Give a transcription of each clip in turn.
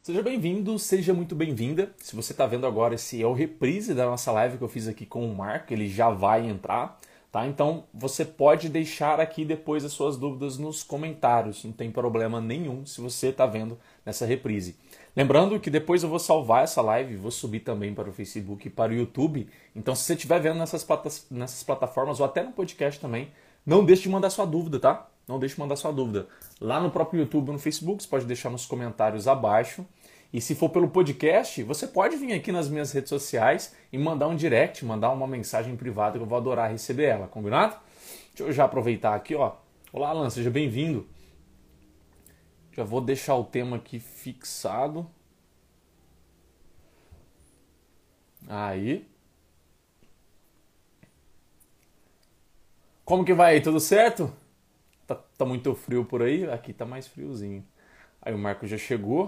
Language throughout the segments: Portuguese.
Seja bem-vindo, seja muito bem-vinda. Se você está vendo agora, esse é o reprise da nossa live que eu fiz aqui com o Marco, ele já vai entrar, tá? Então você pode deixar aqui depois as suas dúvidas nos comentários, não tem problema nenhum se você está vendo nessa reprise. Lembrando que depois eu vou salvar essa live, vou subir também para o Facebook e para o YouTube. Então se você estiver vendo nessas plataformas ou até no podcast também, não deixe de mandar sua dúvida, tá? Não deixe de mandar sua dúvida. Lá no próprio YouTube ou no Facebook, você pode deixar nos comentários abaixo. E se for pelo podcast, você pode vir aqui nas minhas redes sociais e mandar um direct, mandar uma mensagem privada que eu vou adorar receber ela, combinado? Deixa eu já aproveitar aqui, ó. Olá, Alan, seja bem-vindo. Já vou deixar o tema aqui fixado. Aí. Como que vai aí? Tudo certo? Tá muito frio por aí? Aqui tá mais friozinho. Aí o Marco já chegou.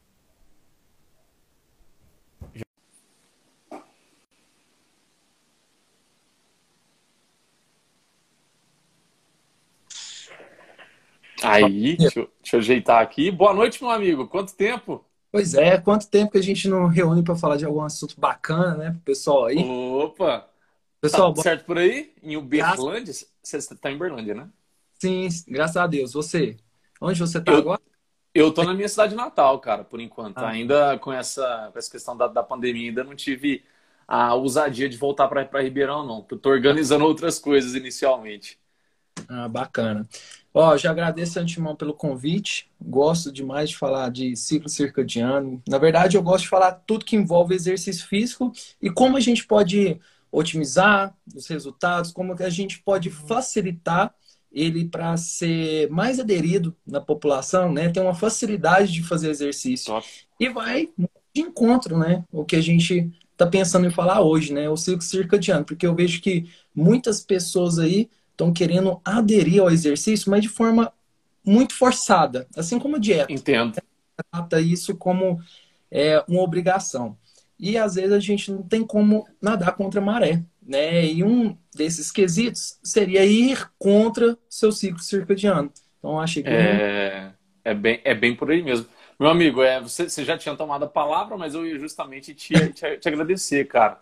Aí, deixa eu ajeitar aqui. Boa noite, meu amigo. Quanto tempo? Pois é, quanto tempo que a gente não reúne para falar de algum assunto bacana, né, pro pessoal aí? Opa! Tá Pessoal, tudo bom, certo por aí? Em graças, Uberlândia? Você tá em Uberlândia, né? sim, graças a Deus. Você, onde você tá Eu, agora? eu tô na minha cidade natal, cara, por enquanto. Ah, Ainda com essa questão da pandemia, ainda não tive a ousadia de voltar para Ribeirão, não. Eu tô organizando outras coisas inicialmente. bacana. Ó, já agradeço de antemão pelo convite. Gosto demais de falar de ciclo circadiano. Na verdade, eu gosto de falar tudo que envolve exercício físico e como a gente pode otimizar os resultados, como que a gente pode facilitar ele para ser mais aderido na população, né? Ter uma facilidade de fazer exercício. Top. E vai de encontro, né? O que a gente está pensando em falar hoje, né? O ciclo circadiano, porque eu vejo que muitas pessoas aí estão querendo aderir ao exercício, mas de forma muito forçada, assim como a dieta. Entendo. Trata isso como uma obrigação. E às vezes a gente não tem como nadar contra a maré, né? E um desses quesitos seria ir contra seu ciclo circadiano. Então, eu achei bem. É bem por aí mesmo. Meu amigo, você já tinha tomado a palavra, mas eu ia justamente te agradecer, cara.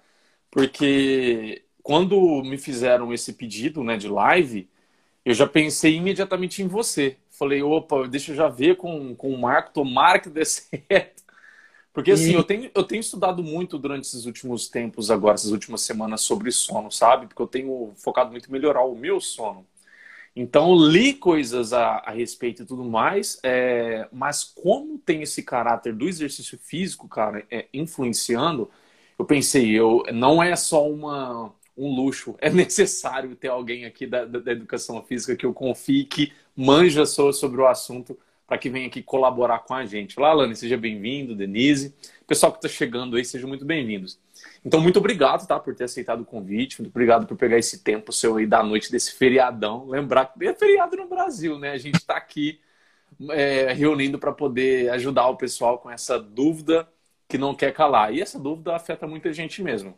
Porque quando me fizeram esse pedido, né, de live, eu já pensei imediatamente em você. Falei, opa, deixa eu já ver com o Marco, tomara que dê certo. Porque assim, E, eu tenho estudado muito durante esses últimos tempos agora, essas últimas semanas sobre sono, sabe? Porque eu tenho focado muito em melhorar o meu sono. Então, eu li coisas a respeito e tudo mais, mas como tem esse caráter do exercício físico, cara, influenciando, eu pensei, não é só um luxo, é necessário ter alguém aqui da educação física que eu confie, que manja sobre o assunto, para que venha aqui colaborar com a gente. Olá, Alane, seja bem-vindo, Denise. Pessoal que está chegando aí, sejam muito bem-vindos. Então, muito obrigado, tá, por ter aceitado o convite. Muito obrigado por pegar esse tempo seu aí da noite desse feriadão. Lembrar que é feriado no Brasil, né? A gente está aqui reunindo para poder ajudar o pessoal com essa dúvida que não quer calar. E essa dúvida afeta muita gente mesmo.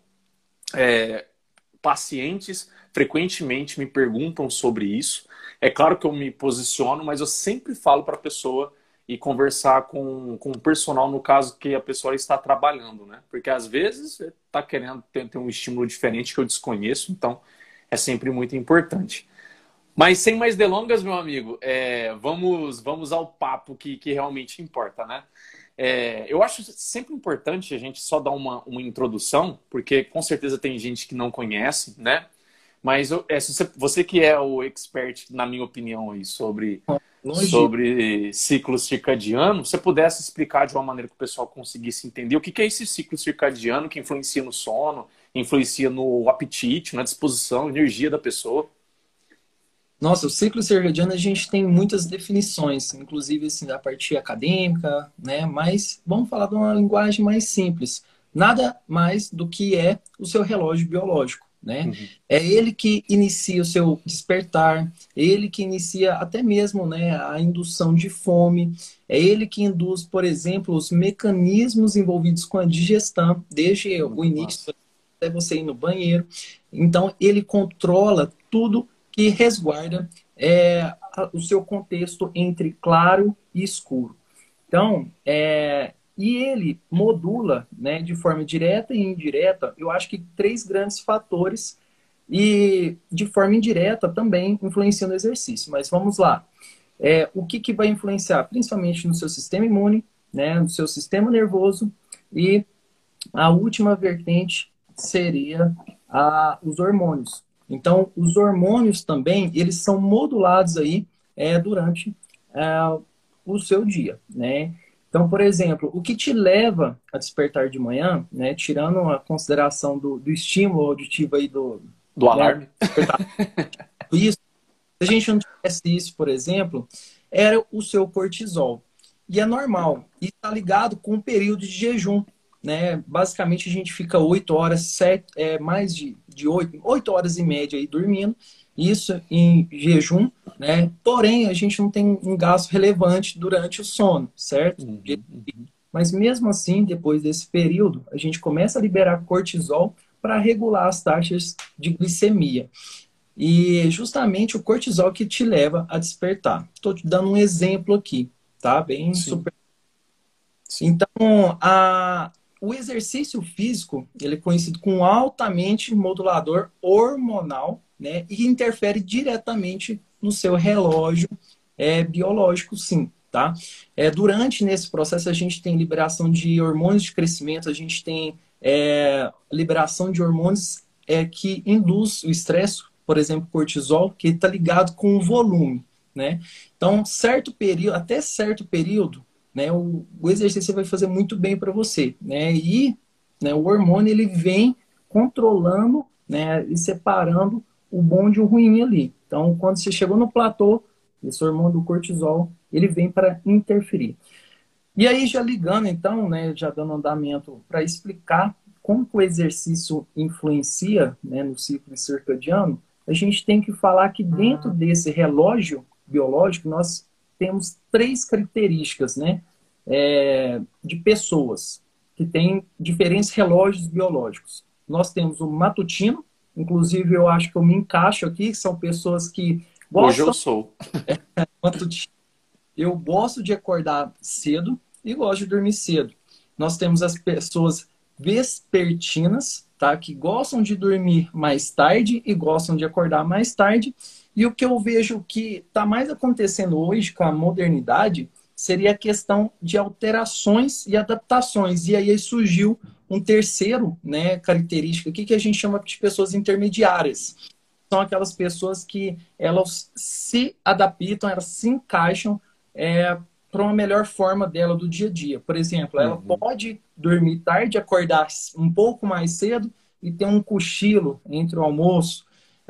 Pacientes frequentemente me perguntam sobre isso. É claro que eu me posiciono, mas eu sempre falo para a pessoa e conversar com o personal no caso que a pessoa está trabalhando, né? Porque às vezes está querendo ter um estímulo diferente que eu desconheço, então é sempre muito importante. Mas sem mais delongas, meu amigo, vamos ao papo que realmente importa, né? Eu acho sempre importante a gente só dar uma introdução, porque com certeza tem gente que não conhece, né? Mas se você que é o expert, na minha opinião, aí, sobre, longe, sobre ciclo circadiano, se você pudesse explicar de uma maneira que o pessoal conseguisse entender o que é esse ciclo circadiano que influencia no sono, influencia no apetite, na disposição, energia da pessoa. nossa, o ciclo circadiano a gente tem muitas definições, inclusive assim, da parte acadêmica, né? Mas vamos falar de uma linguagem mais simples. Nada mais do que é o seu relógio biológico, né? Uhum. É ele que inicia o seu despertar, é ele que inicia até mesmo, né, a indução de fome, é ele que induz, por exemplo, os mecanismos envolvidos com a digestão, desde o Muito início massa. até você ir no banheiro. Então, ele controla tudo que resguarda o seu contexto entre claro e escuro. Então, E ele modula, né, de forma direta e indireta, eu acho que 3 grandes fatores e de forma indireta também influencia no exercício. Mas vamos lá. O que vai influenciar? Principalmente no seu sistema imune, né, no seu sistema nervoso e a última vertente seria os hormônios. Então, os hormônios também, eles são modulados aí durante o seu dia, né? Então, por exemplo, o que te leva a despertar de manhã, né, tirando a consideração do estímulo auditivo aí Do né, alarme. isso, se a gente não tivesse isso, por exemplo, era o seu cortisol. E é normal. E está ligado com o período de jejum, né? Basicamente, a gente fica 8 horas, mais de 8 horas e média aí dormindo. Isso em jejum, né? Porém, a gente não tem um gasto relevante durante o sono, certo? Mas mesmo assim, depois desse período, a gente começa a liberar cortisol para regular as taxas de glicemia. E justamente o cortisol que te leva a despertar. Estou te dando um exemplo aqui, tá? Bem Sim. super. Sim. Então, o exercício físico, ele é conhecido como altamente modulador hormonal, né? E interfere diretamente no seu relógio biológico, sim, tá? Durante nesse processo, a gente tem liberação de hormônios de crescimento, a gente tem liberação de hormônios que induz o estresse, por exemplo, cortisol, que está ligado com o volume, né? Então, certo período, até certo período, né, o exercício vai fazer muito bem para você, né? E né, o hormônio ele vem controlando, né, e separando o bom de o ruim ali. Então, quando você chegou no platô, esse hormônio do cortisol, ele vem para interferir. E aí, já ligando, então, né, já dando andamento para explicar como que o exercício influencia, né, no ciclo circadiano, a gente tem que falar que dentro desse relógio biológico, nós temos 3 características, né, de pessoas que têm diferentes relógios biológicos. Nós temos o matutino, inclusive eu acho que eu me encaixo aqui, que são pessoas que Hoje eu gostam sou. matutino. Eu gosto de acordar cedo e gosto de dormir cedo. Nós temos as pessoas vespertinas, tá? Que gostam de dormir mais tarde e gostam de acordar mais tarde. E o que eu vejo que está mais acontecendo hoje com a modernidade seria a questão de alterações e adaptações. E aí surgiu um terceiro, né, característica aqui que a gente chama de pessoas intermediárias. São aquelas pessoas que elas se adaptam, elas se encaixam para uma melhor forma dela do dia a dia. Por exemplo, ela pode dormir tarde, acordar um pouco mais cedo e ter um cochilo entre o almoço,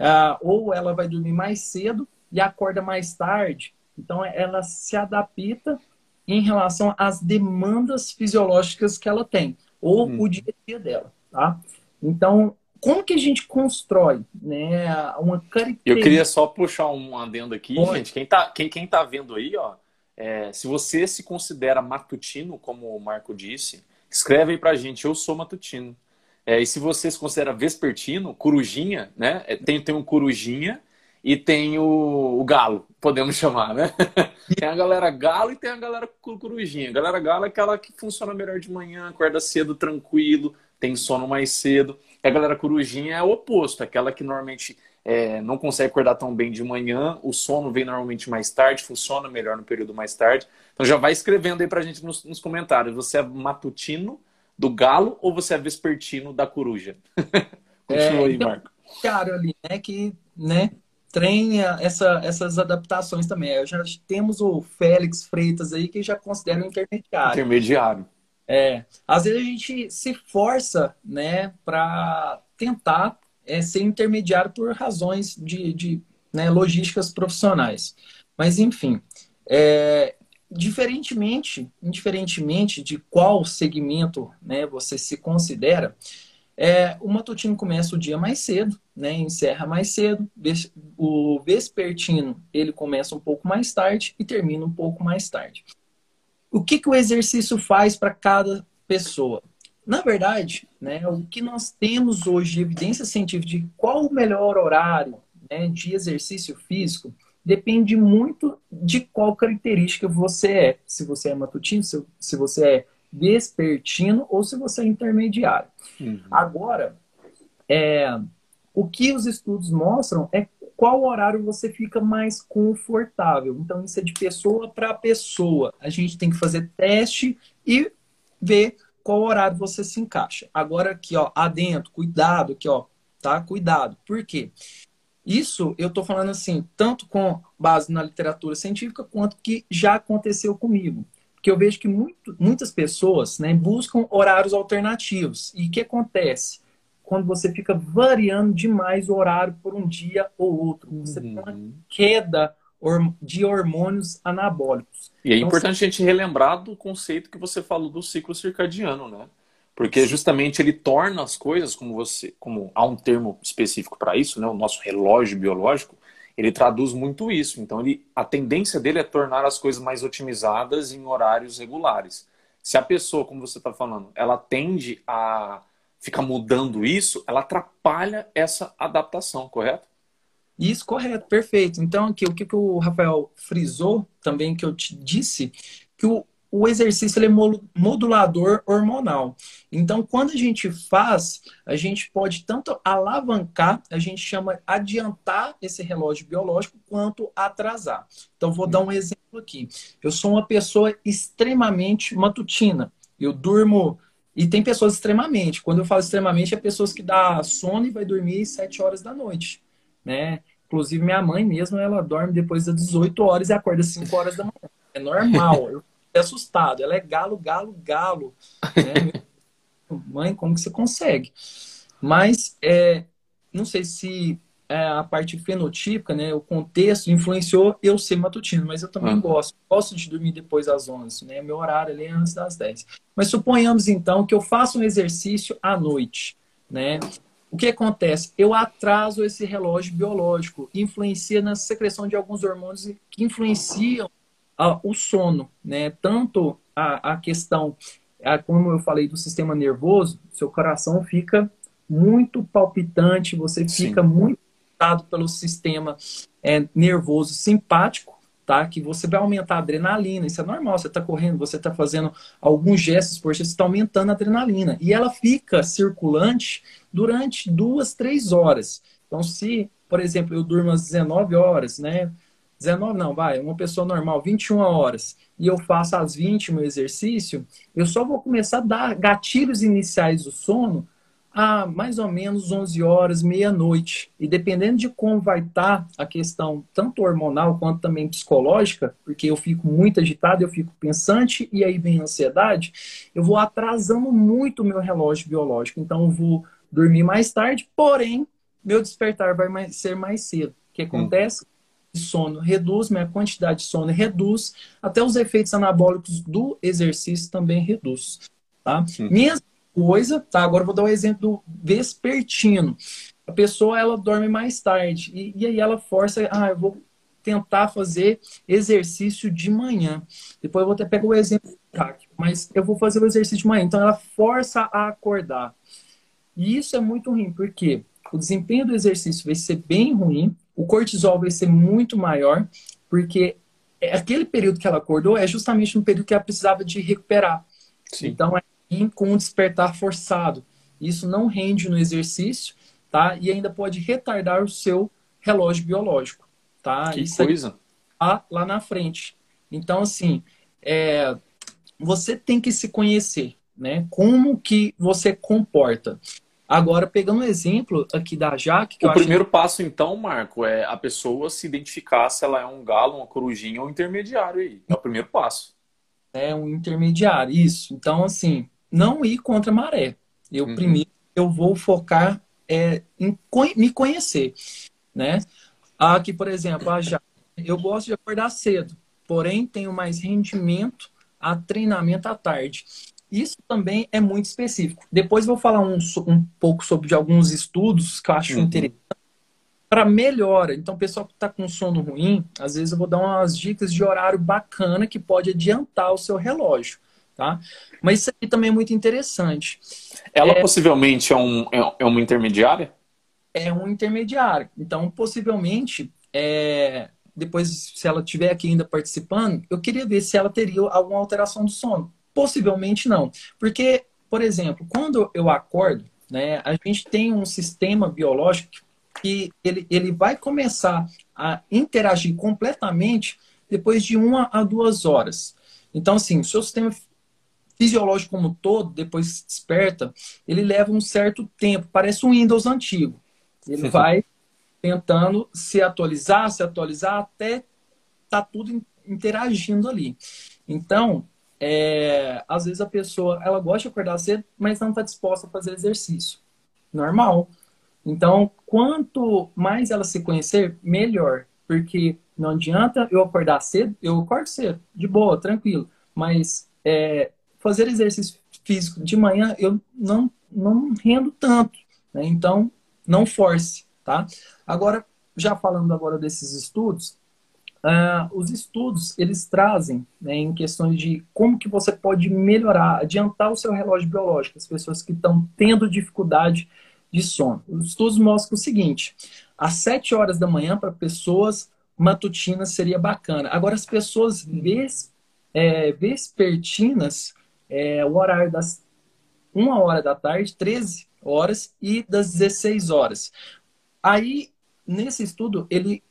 ou ela vai dormir mais cedo e acorda mais tarde. Então, ela se adapta em relação às demandas fisiológicas que ela tem, ou o dia a dia dela, tá? Então, como que a gente constrói, né, uma característica? Eu queria só puxar um adendo aqui, gente. Quem tá vendo aí, ó, se você se considera matutino, como o Marco disse, escreve aí pra gente, eu sou matutino. E se você se considera vespertino, corujinha, né? Tem um corujinha e tem o galo, podemos chamar, né? Tem a galera galo e tem a galera corujinha. A galera galo é aquela que funciona melhor de manhã, acorda cedo, tranquilo, tem sono mais cedo. E a galera corujinha é o oposto, aquela que normalmente não consegue acordar tão bem de manhã, o sono vem normalmente mais tarde, funciona melhor no período mais tarde. Então já vai escrevendo aí pra gente nos comentários. Você é matutino do galo ou você é vespertino da coruja? Continua aí, Marco. Cara ali, né, que, né, treina essas adaptações também. Já temos o Félix Freitas aí que já considera um intermediário. Intermediário. Às vezes a gente se força, né, para tentar ser intermediário por razões né, logísticas profissionais. Mas, enfim, indiferentemente de qual segmento, né, você se considera, o matutino começa o dia mais cedo, né, encerra mais cedo. O vespertino ele começa um pouco mais tarde e termina um pouco mais tarde. O que o exercício faz para cada pessoa? Na verdade, né, o que nós temos hoje de evidência científica de qual o melhor horário, né, de exercício físico depende muito de qual característica você é. Se você é matutino, se você é vespertino ou se você é intermediário. Uhum. Agora, o que os estudos mostram é qual horário você fica mais confortável. Então, isso é de pessoa para pessoa. A gente tem que fazer teste e ver qual horário você se encaixa. Agora, aqui, ó, adentro, cuidado, aqui, ó, tá? Cuidado. Por quê? Isso eu estou falando assim, tanto com base na literatura científica, quanto que já aconteceu comigo. Porque eu vejo que muitas pessoas, né, buscam horários alternativos. E o que acontece? Quando você fica variando demais o horário por um dia ou outro, você tem uma Uhum. queda de hormônios anabólicos. E é Então, importante a gente relembrar do conceito que você falou do ciclo circadiano, né? Porque justamente ele torna as coisas, como há um termo específico para isso, né? O nosso relógio biológico, ele traduz muito isso. Então, a tendência dele é tornar as coisas mais otimizadas em horários regulares. Se a pessoa, como você está falando, ela tende a ficar mudando isso, ela atrapalha essa adaptação, correto? isso, correto, perfeito. Então, aqui, o que que o Rafael frisou também, que eu te disse, que o exercício ele é modulador hormonal. Então, quando a gente faz, a gente pode tanto alavancar, a gente chama adiantar esse relógio biológico, quanto atrasar. Então, vou dar um exemplo aqui. Eu sou uma pessoa extremamente matutina. Eu durmo. E tem pessoas extremamente. Quando eu falo extremamente, é pessoas que dá sono e vai dormir 7 horas da noite, né? Inclusive, minha mãe mesmo, ela dorme depois das 18 horas e acorda às 5 horas da manhã. É normal. Eu fiquei assustado. Ela é galo, galo, galo. Né? Mãe, como que você consegue? Mas, não sei se a parte fenotípica, né, o contexto influenciou eu ser matutino, mas eu também Uhum. gosto. Gosto de dormir depois das 11, né? Meu horário ali é antes das 10. Mas suponhamos, então, que eu faça um exercício à noite, né? O que acontece? Eu atraso esse relógio biológico, influencia na secreção de alguns hormônios que influenciam o sono, né? Tanto a questão, como eu falei, do sistema nervoso, seu coração fica muito palpitante, você fica Sim. muito excitado pelo sistema nervoso simpático, tá? Que você vai aumentar a adrenalina, isso é normal, você está correndo, você está fazendo alguns gestos, você está aumentando a adrenalina. E ela fica circulante durante 2, 3 horas. Então, se, por exemplo, eu durmo às 19 horas, né? 19 não, vai, uma pessoa normal, 21 horas, e eu faço às 20 o meu exercício, eu só vou começar a dar gatilhos iniciais do sono a mais ou menos 11 horas, meia-noite. E dependendo de como vai estar a questão, tanto hormonal quanto também psicológica, porque eu fico muito agitado, eu fico pensante, e aí vem a ansiedade, eu vou atrasando muito o meu relógio biológico. Então, eu vou dormir mais tarde, porém, meu despertar vai ser mais cedo. O que Uhum. acontece? Sono reduz, minha quantidade de sono reduz, até os efeitos anabólicos do exercício também reduz, tá? Uhum. Mesma coisa, tá? Agora eu vou dar o exemplo do vespertino. A pessoa, ela dorme mais tarde, e aí ela força, eu vou tentar fazer exercício de manhã. Depois eu vou até pegar o exemplo prático, mas eu vou fazer o exercício de manhã. Então ela força a acordar. E isso é muito ruim, porque o desempenho do exercício vai ser bem ruim, o cortisol vai ser muito maior, porque aquele período que ela acordou é justamente um período que ela precisava de recuperar. Sim. Então, é com um despertar forçado. Isso não rende no exercício, tá? E ainda pode retardar o seu relógio biológico, tá? Que Isso aí coisa. tá lá na frente. Então, assim, você tem que se conhecer, né? Como que você comporta. Agora, pegando um exemplo aqui da Jaque, que O eu achei primeiro passo, então, Marco, é a pessoa se identificar se ela é um galo, uma corujinha ou um intermediário aí. É o primeiro passo. um intermediário, isso. Então, assim, não ir contra a maré. Eu Uhum. primeiro eu vou focar em me conhecer, né? Aqui, por exemplo, a Jaque, eu gosto de acordar cedo, porém tenho mais rendimento a treinamento à tarde. Isso também é muito específico. Depois eu vou falar um pouco sobre de alguns estudos que eu acho Uhum. interessante para melhora. Então, o pessoal que está com sono ruim, às vezes eu vou dar umas dicas de horário bacana que pode adiantar o seu relógio, tá? Mas isso aqui também é muito interessante. Ela possivelmente é uma intermediária? É um intermediário. Então, possivelmente, depois, se ela estiver aqui ainda participando, eu queria ver se ela teria alguma alteração do sono. Possivelmente não. Porque, por exemplo, quando eu acordo, né, a gente tem um sistema biológico que ele vai começar a interagir completamente depois de 1 a 2 horas. Então, assim, o seu sistema fisiológico como um todo, depois que desperta, ele leva um certo tempo, parece um Windows antigo. Ele vai tentando se atualizar até tá tudo interagindo ali. Então, às vezes a pessoa, ela gosta de acordar cedo, mas não está disposta a fazer exercício. Normal. Então, quanto mais ela se conhecer, melhor. Porque não adianta eu acordar cedo, eu acordo cedo, de boa, tranquilo. Mas fazer exercício físico de manhã, eu não rendo tanto. Né? Então, não force, tá? Agora, já falando agora desses estudos, os estudos, eles trazem, né, em questões de como que você pode melhorar, adiantar o seu relógio biológico, as pessoas que estão tendo dificuldade de sono. Os estudos mostram o seguinte, às 7 horas da manhã, para pessoas matutinas, seria bacana. Agora, as pessoas vespertinas, o horário das 1 hora da tarde, 13 horas, e das 16 horas. Aí, nesse estudo,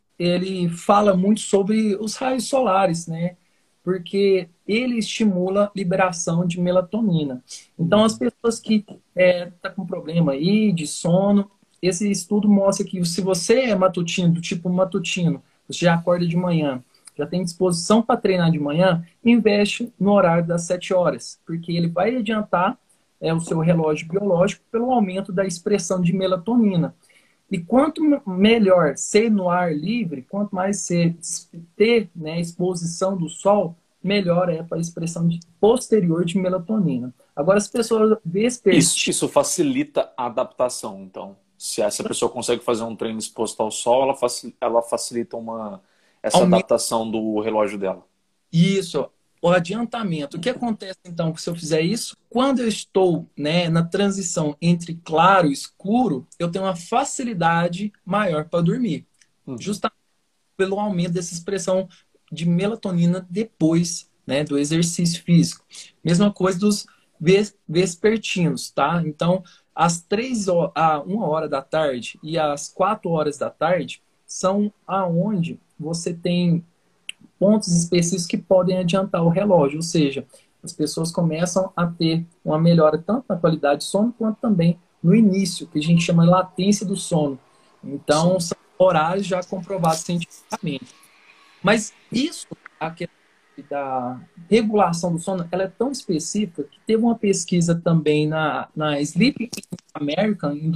ele fala muito sobre os raios solares, né? Porque ele estimula a liberação de melatonina. Então, as pessoas que estão com problema aí de sono, esse estudo mostra que se você é matutino, do tipo matutino, você já acorda de manhã, já tem disposição para treinar de manhã, investe no horário das 7 horas, porque ele vai adiantar o seu relógio biológico pelo aumento da expressão de melatonina. E quanto melhor ser no ar livre, quanto mais você ter, né, exposição do sol, melhor é para a expressão posterior de melatonina. Agora, as pessoas Isso facilita a adaptação, então. Se essa pessoa consegue fazer um treino exposto ao sol, ela facilita essa adaptação do relógio dela. Isso, o adiantamento. O que acontece, então, se eu fizer isso? Quando eu estou, né, na transição entre claro e escuro, eu tenho uma facilidade maior para dormir. Justamente pelo aumento dessa expressão de melatonina depois, né, do exercício físico. Mesma coisa dos vespertinos, tá? Então, às 1 hora da tarde e às 4 horas da tarde são aonde você tem pontos específicos que podem adiantar o relógio, ou seja, as pessoas começam a ter uma melhora tanto na qualidade de sono quanto também no início, que a gente chama de latência do sono. Então, são horários já comprovados cientificamente. Mas isso, a questão da regulação do sono, ela é tão específica que teve uma pesquisa também na Sleep American em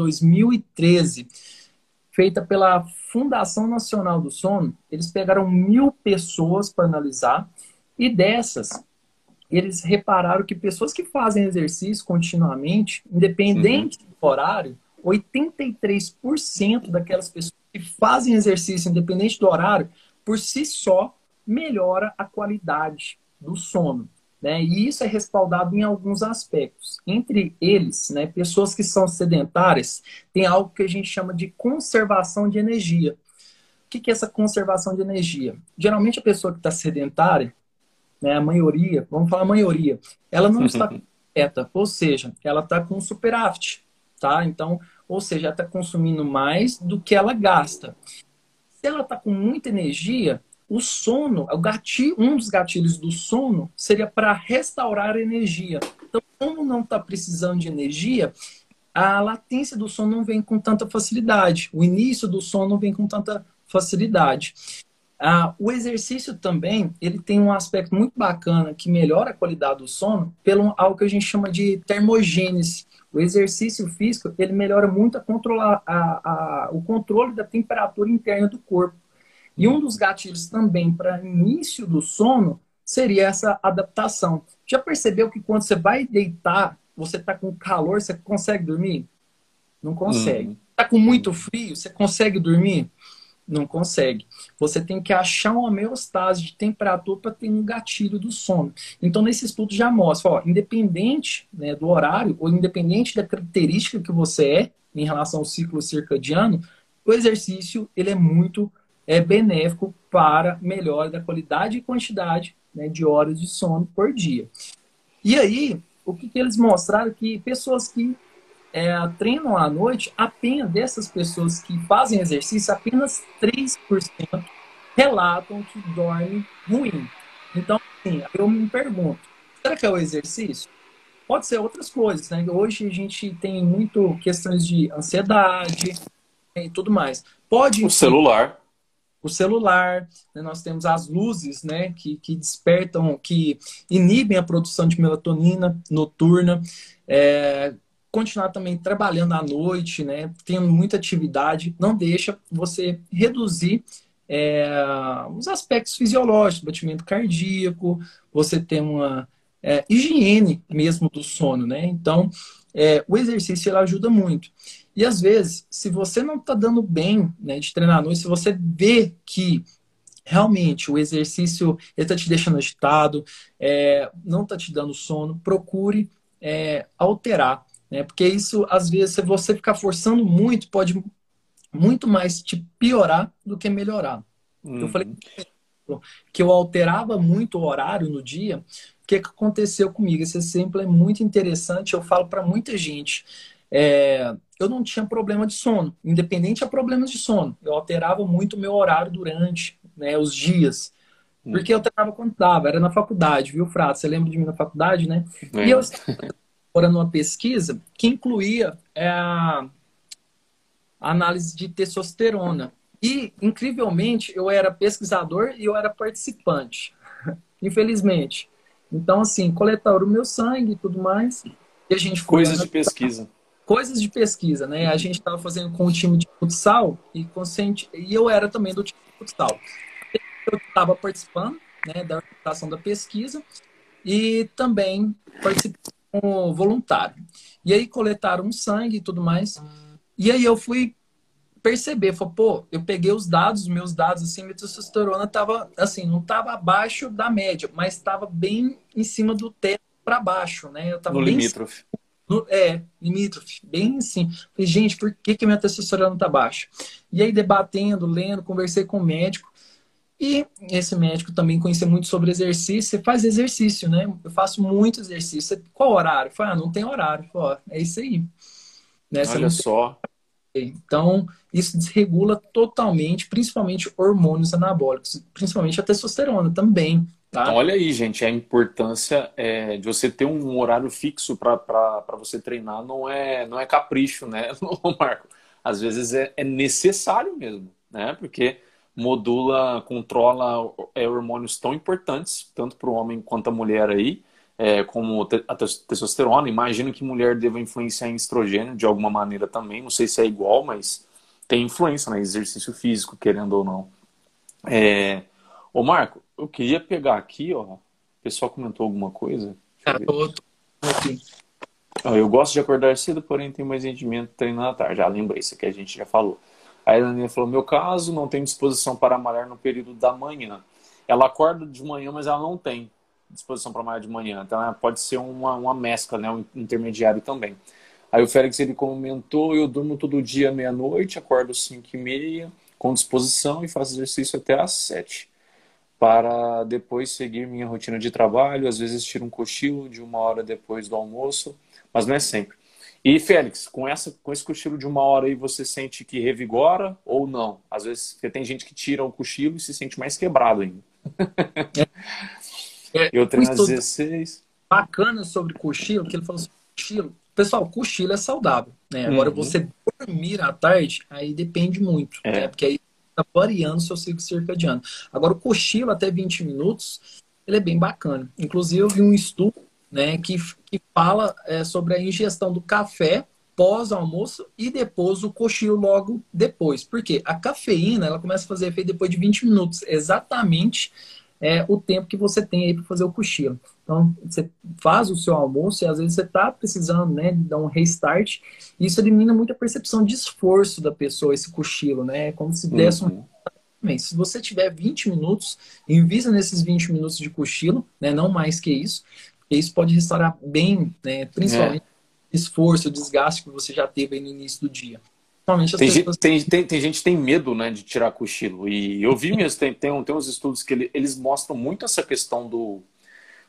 2013, feita pela Fundação Nacional do Sono. Eles pegaram 1.000 pessoas para analisar e dessas, eles repararam que pessoas que fazem exercício continuamente, independente do horário, 83% daquelas pessoas que fazem exercício independente do horário, por si só, melhora a qualidade do sono. Né? E isso é respaldado em alguns aspectos. Entre eles, né, pessoas que são sedentárias, tem algo que a gente chama de conservação de energia. O que é essa conservação de energia? Geralmente a pessoa que está sedentária, né, a maioria, vamos falar a maioria, ela não está completa, ou seja, ela está com superávit, tá? Então, ou seja, ela está consumindo mais do que ela gasta. Se ela está com muita energia, o sono, um dos gatilhos do sono seria para restaurar a energia. Então, como não está precisando de energia, a latência do sono não vem com tanta facilidade. O início do sono não vem com tanta facilidade. O exercício também, ele tem um aspecto muito bacana que melhora a qualidade do sono pelo algo que a gente chama de termogênese. O exercício físico, ele melhora muito o controle da temperatura interna do corpo. E um dos gatilhos também para início do sono seria essa adaptação. Já percebeu que quando você vai deitar, você está com calor, você consegue dormir? Não consegue. Está com muito frio, você consegue dormir? Não consegue. Você tem que achar uma homeostase de temperatura para ter um gatilho do sono. Então, nesse estudo já mostra, ó, independente, né, do horário, ou independente da característica que você é em relação ao ciclo circadiano, o exercício ele é muito benéfico para melhora da qualidade e quantidade, né, de horas de sono por dia. E aí, o que eles mostraram? Que pessoas que treinam à noite, apenas dessas pessoas que fazem exercício, apenas 3% relatam que dorme ruim. Então, assim, eu me pergunto, será que é o exercício? Pode ser outras coisas, né? Hoje a gente tem muito questões de ansiedade, né, e tudo mais. Pode O influir celular. o celular, né? Nós temos as luzes, né? Que despertam, que inibem a produção de melatonina noturna. Continuar também trabalhando à noite, né? Tendo muita atividade, não deixa você reduzir os aspectos fisiológicos, batimento cardíaco, você tem uma higiene mesmo do sono, né? Então, o exercício ele ajuda muito. E às vezes, se você não está dando bem, né, de treinar à noite, se você vê que realmente o exercício está te deixando agitado, não está te dando sono, procure alterar, né? Porque isso, às vezes, se você ficar forçando muito, pode muito mais te piorar do que melhorar. Eu falei Uhum. que eu alterava muito o horário no dia. O que aconteceu comigo? Esse exemplo é muito interessante. Eu falo para muita gente. Eu não tinha problema de sono, independente a problemas de sono. Eu alterava muito o meu horário durante, né, os dias. Porque eu Uhum. treinava quando dava, era na faculdade, viu, Frato? Você lembra de mim na faculdade, né? E eu Lembro. estava fazendo uma pesquisa que incluía a análise de testosterona. E, incrivelmente, eu era pesquisador e eu era participante, infelizmente. Então, assim, coletaram o meu sangue e tudo mais, e a gente foi Coisas de pesquisa. coisas de pesquisa, né? A gente estava fazendo com o time de futsal e eu era também do time de futsal. Eu estava participando, né, da organização da pesquisa e também participando como voluntário. E aí coletaram um sangue e tudo mais. E aí eu fui perceber, falei, pô, eu peguei os dados, meus dados, assim, minha testosterona tava, assim, não tava abaixo da média, mas estava bem em cima do teto para baixo, né? Eu tava No bem limítrofe. limítrofe, bem assim. Falei, gente, por que que minha testosterona tá baixa? E aí, debatendo, lendo, conversei com o médico, e esse médico também conhecia muito sobre exercício. Você faz exercício, né? Eu faço muito exercício. Qual horário? Eu falei, não tem horário. Falei, é isso aí. Né? Você Olha não tem. só. Então, isso desregula totalmente, principalmente hormônios anabólicos, principalmente a testosterona também, Então, tá? olha aí, gente, a importância de você ter um horário fixo para você treinar não é capricho, né, Marco? Às vezes é necessário mesmo, né? Porque modula, controla hormônios tão importantes, tanto para o homem quanto a mulher aí, como a testosterona. Imagino que mulher deva influenciar em estrogênio de alguma maneira também. Não sei se é igual, mas tem influência, né? Exercício físico, querendo ou não. Ô Marco, eu queria pegar aqui, ó. O pessoal comentou alguma coisa? Deixa eu Cara, ver aqui. tô aqui. Ó, eu gosto de acordar cedo, porém tenho mais rendimento treinando à tarde. Já lembrei, isso aqui a gente já falou. Aí a Daniela falou: meu caso, não tenho disposição para malhar no período da manhã. Ela acorda de manhã, mas ela não tem disposição para malhar de manhã. Então pode ser uma mescla, né? Um intermediário também. Aí o Félix ele comentou: eu durmo todo dia meia-noite, acordo 5h30, com disposição e faço exercício até às 7 para depois seguir minha rotina de trabalho. Às vezes tiro um cochilo de 1 hora depois do almoço, mas não é sempre. E Félix, com esse cochilo de 1 hora aí, você sente que revigora ou não? Às vezes, porque tem gente que tira o cochilo e se sente mais quebrado ainda. Eu Um treino às estudo 16. bacana sobre cochilo, que ele falou sobre cochilo. Pessoal, cochilo é saudável, né? Agora, Uhum. você dormir à tarde, aí depende muito, né? É. Porque aí tá variando o seu ciclo circadiano. Agora, o cochilo até 20 minutos, ele é bem bacana. Inclusive, eu vi um estudo, né, que fala sobre a ingestão do café pós-almoço e depois o cochilo logo depois. Por quê? A cafeína, ela começa a fazer efeito depois de 20 minutos, exatamente o tempo que você tem aí para fazer o cochilo. Então, você faz o seu almoço e às vezes você está precisando, né, de dar um restart. E isso elimina muito a percepção de esforço da pessoa, esse cochilo, né? É como se desse um. Uhum. Se você tiver 20 minutos, invista nesses 20 minutos de cochilo, né, não mais que isso, porque isso pode restaurar bem, né, É. principalmente o esforço, o desgaste que você já teve aí no início do dia. Principalmente as Tem, gente- pessoas. tem, tem, tem gente que tem medo, né, de tirar cochilo. E eu vi mesmo, tem uns estudos que eles mostram muito essa questão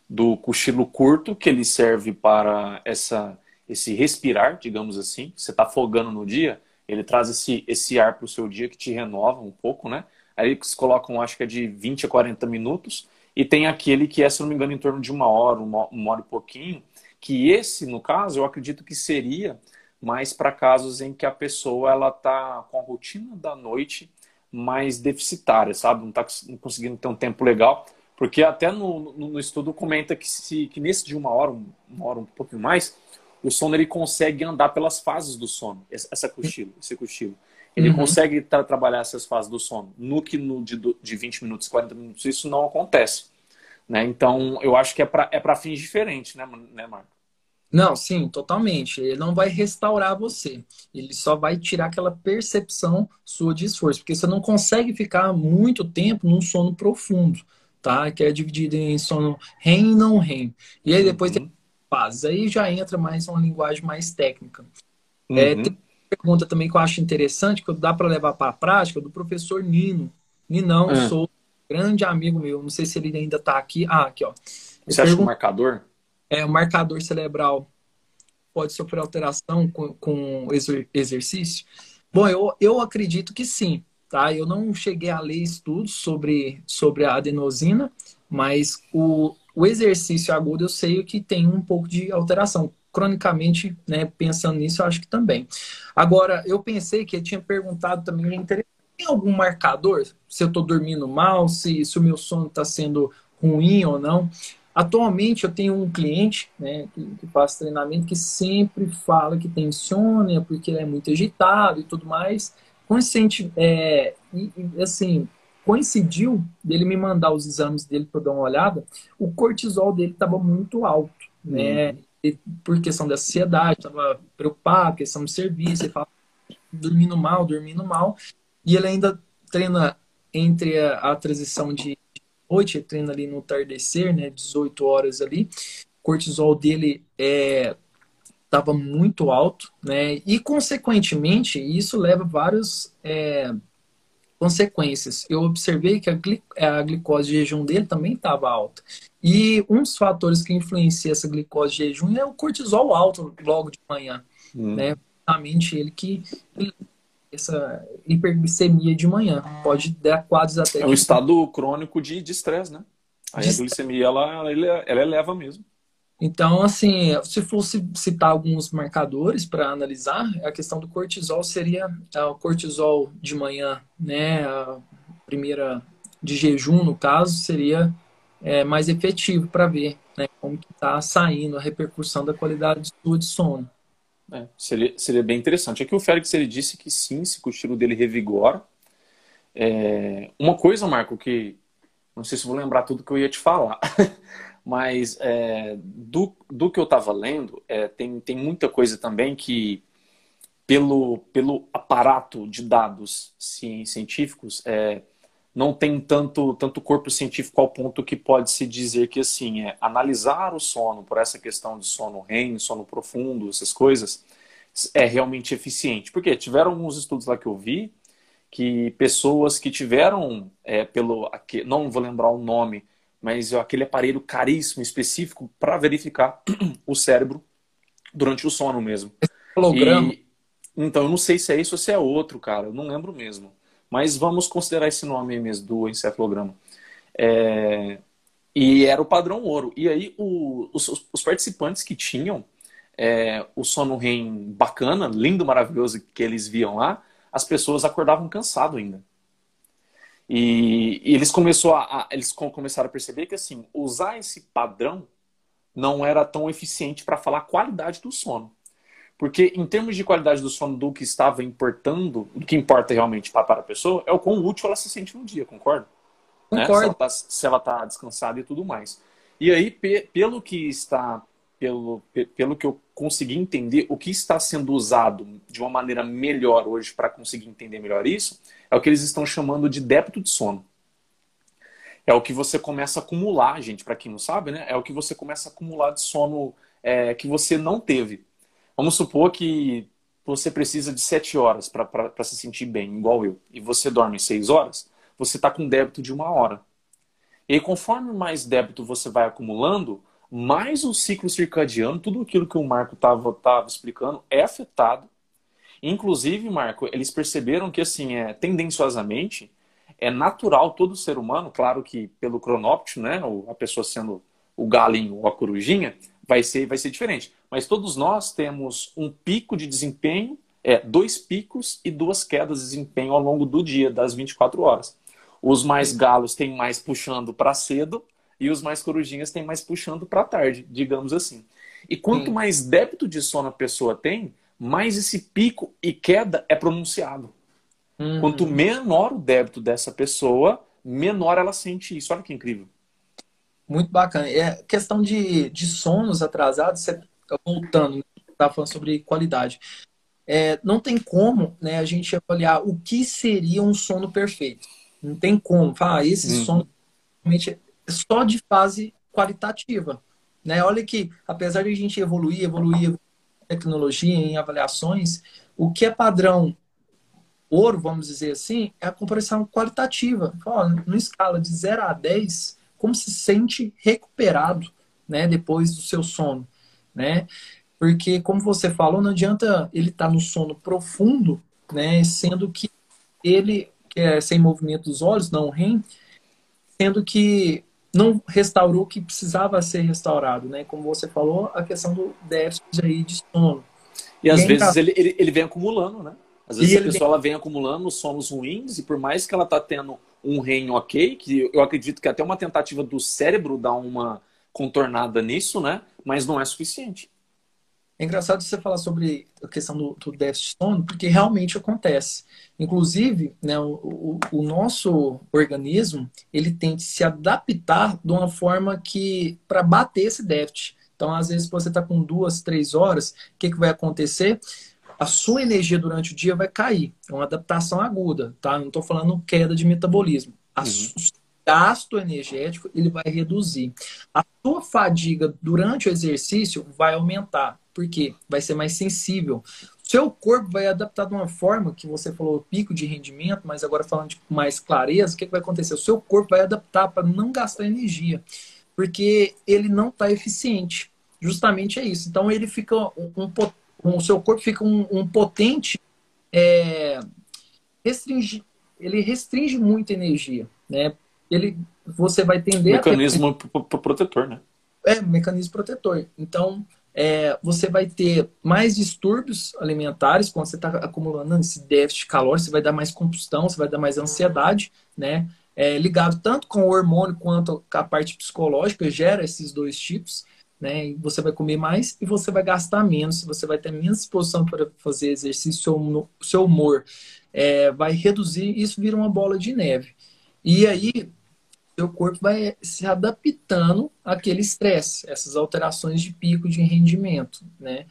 do cochilo curto, que ele serve para esse respirar, digamos assim. Você está folgando no dia, ele traz esse ar para o seu dia que te renova um pouco, né? Aí eles colocam, acho que é de 20 a 40 minutos. E tem aquele que é, se não me engano, em torno de uma hora e pouquinho. Que esse, no caso, eu acredito que seria mais para casos em que a pessoa ela tá com a rotina da noite mais deficitária, sabe? Não está conseguindo ter um tempo legal. Porque até no estudo comenta que nesse de uma hora um pouquinho mais, o sono ele consegue andar pelas fases do sono, esse cochilo. Ele Uhum. consegue trabalhar essas fases do sono. De 20 minutos, 40 minutos, isso não acontece. Né? Então, eu acho que é para fins diferentes, né, Marco? Não, sim, totalmente. Ele não vai restaurar você. Ele só vai tirar aquela percepção sua de esforço, porque você não consegue ficar muito tempo num sono profundo, tá? Que é dividido em sono REM e não REM. E aí depois tem Uhum, fases. Aí já entra mais uma linguagem mais técnica. Tem uhum, uma pergunta também que eu acho interessante, que dá para levar para a prática, do professor Nino. Ninão, é. sou grande amigo meu. Não sei se ele ainda está aqui. Ah, aqui, ó. Ele Você acha que o pergunta, marcador? o marcador cerebral pode sofrer alteração com exercício? Bom, eu acredito que sim, tá? Eu não cheguei a ler estudos sobre a adenosina, mas o exercício agudo eu sei que tem um pouco de alteração. Cronicamente, né, pensando nisso, eu acho que também. Agora, eu pensei que eu tinha perguntado também, é interessante, tem algum marcador? Se eu estou dormindo mal, se o meu sono está sendo ruim ou não? Atualmente eu tenho um cliente, né, que faz treinamento que sempre fala que tem insônia porque ele é muito agitado e tudo mais. Consciente, assim, coincidiu dele me mandar os exames dele para dar uma olhada, o cortisol dele estava muito alto, né? Uhum. E por questão da ansiedade, estava preocupado, questão de serviço, ele fala dormindo mal, e ele ainda treina entre a transição de noite, ele treina ali no tardecer, né, 18 horas ali. O cortisol dele estava muito alto, né? E consequentemente isso leva a várias consequências. Eu observei que a glicose de jejum dele também estava alta. E um dos fatores que influencia essa glicose de jejum é o cortisol alto logo de manhã, Uhum. né? Justamente essa hiperglicemia de manhã pode dar quadros até É um de estado crônico de estresse, né? Aí a de glicemia, ela eleva mesmo. Então, assim, se fosse citar alguns marcadores para analisar, a questão do cortisol seria o cortisol de manhã, né? A primeira de jejum, no caso, seria mais efetivo para ver, né, como que está saindo a repercussão da qualidade sua de sono. É, seria bem interessante. Aqui o Félix ele disse que sim, se o estilo dele revigora. Uma coisa, Marco, que não sei se vou lembrar tudo que eu ia te falar, mas do que eu estava lendo, tem muita coisa também que, pelo aparato de dados científicos, não tem tanto corpo científico ao ponto que pode se dizer que assim, analisar o sono por essa questão de sono REM, sono profundo, essas coisas, é realmente eficiente. Porque tiveram alguns estudos lá que eu vi que pessoas que tiveram, não vou lembrar o nome, mas aquele aparelho caríssimo específico para verificar o cérebro durante o sono mesmo. Holograma, E então eu não sei se é isso ou se é outro, cara, eu não lembro mesmo. Mas vamos considerar esse nome aí mesmo do encefalograma. É, e era o padrão ouro. E aí os participantes que tinham o sono REM bacana, lindo, maravilhoso que eles viam lá, as pessoas acordavam cansado ainda. E eles começaram a perceber que assim, usar esse padrão não era tão eficiente para falar a qualidade do sono. Porque em termos de qualidade do sono, do que estava importando, do que importa realmente para a pessoa, é o quão útil ela se sente no dia, concorda? Né? concordo. Se ela tá descansada e tudo mais. E aí, pelo que eu consegui entender, o que está sendo usado de uma maneira melhor hoje para conseguir entender melhor isso, é o que eles estão chamando de débito de sono. É o que você começa a acumular, gente, para quem não sabe, né? É o que você começa a acumular de sono que você não teve. Vamos supor que você precisa de 7 horas para se sentir bem, igual eu, e você dorme 6 horas, você está com débito de 1 hora. E aí, conforme mais débito você vai acumulando, mais o ciclo circadiano, tudo aquilo que o Marco tava explicando, é afetado. Inclusive, Marco, eles perceberam que, assim, tendenciosamente, é natural todo ser humano, claro que pelo cronóptero, né, a pessoa sendo o galinho ou a corujinha, vai ser diferente. Mas todos nós temos um pico de desempenho, dois picos e duas quedas de desempenho ao longo do dia, das 24 horas. Os mais galos têm mais puxando para cedo e os mais corujinhas têm mais puxando para tarde, digamos assim. E quanto Sim. mais débito de sono a pessoa tem, mais esse pico e queda é pronunciado. Quanto Uhum. menor o débito dessa pessoa, menor ela sente isso. Olha que incrível. Muito bacana. É questão de sonos atrasados, você tá voltando, né? Tá falando sobre qualidade. Não tem como, né, a gente avaliar o que seria um sono perfeito. Não tem como falar, esse sono Uhum. realmente é só de fase qualitativa, né? Olha que, apesar de a gente evoluir em tecnologia, em avaliações, o que é padrão ouro, vamos dizer assim, é a comparação qualitativa. Fala, numa escala de 0 a 10, como se sente recuperado, né, depois do seu sono, né? Porque, como você falou, não adianta ele estar no sono profundo, né, sendo que ele, que é sem movimento dos olhos, não REM, sendo que não restaurou o que precisava ser restaurado, né? Como você falou, a questão do déficit aí de sono. E E às é vezes engraçado. ele vem acumulando, né? Às vezes E a ele vem, pessoa ela vem acumulando sonos ruins e por mais que ela tá tendo um REM ok, que eu acredito que até uma tentativa do cérebro dar uma contornada nisso, né? Mas não é suficiente. é engraçado você falar sobre a questão do déficit de sono, porque realmente acontece. Inclusive, né, o nosso organismo ele tem que se adaptar de uma forma que para bater esse déficit. Então, às vezes, você está com 2, 3 horas, o que vai acontecer? A sua energia durante o dia vai cair. É uma adaptação aguda, tá? Não estou falando queda de metabolismo. Uhum. O gasto energético ele vai reduzir. A sua fadiga durante o exercício vai aumentar. Por quê? Vai ser mais sensível. Seu corpo vai adaptar de uma forma que você falou pico de rendimento, mas agora falando de mais clareza, o que vai acontecer? O seu corpo vai adaptar para não gastar energia, porque ele não está eficiente. Justamente é isso. Então ele fica o seu corpo fica um potente, é, restringe, ele restringe muito a energia, né? Você vai tender a ter Mecanismo protetor, né? um mecanismo protetor. Então, você vai ter mais distúrbios alimentares quando você está acumulando esse déficit calórico, você vai dar mais combustão, você vai dar mais ansiedade, né? Ligado tanto com o hormônio quanto com a parte psicológica, gera esses dois tipos, né? E você vai comer mais e você vai gastar menos, você vai ter menos disposição para fazer exercício, seu humor vai reduzir, isso vira uma bola de neve. E aí, seu corpo vai se adaptando àquele estresse, essas alterações de pico de rendimento, né?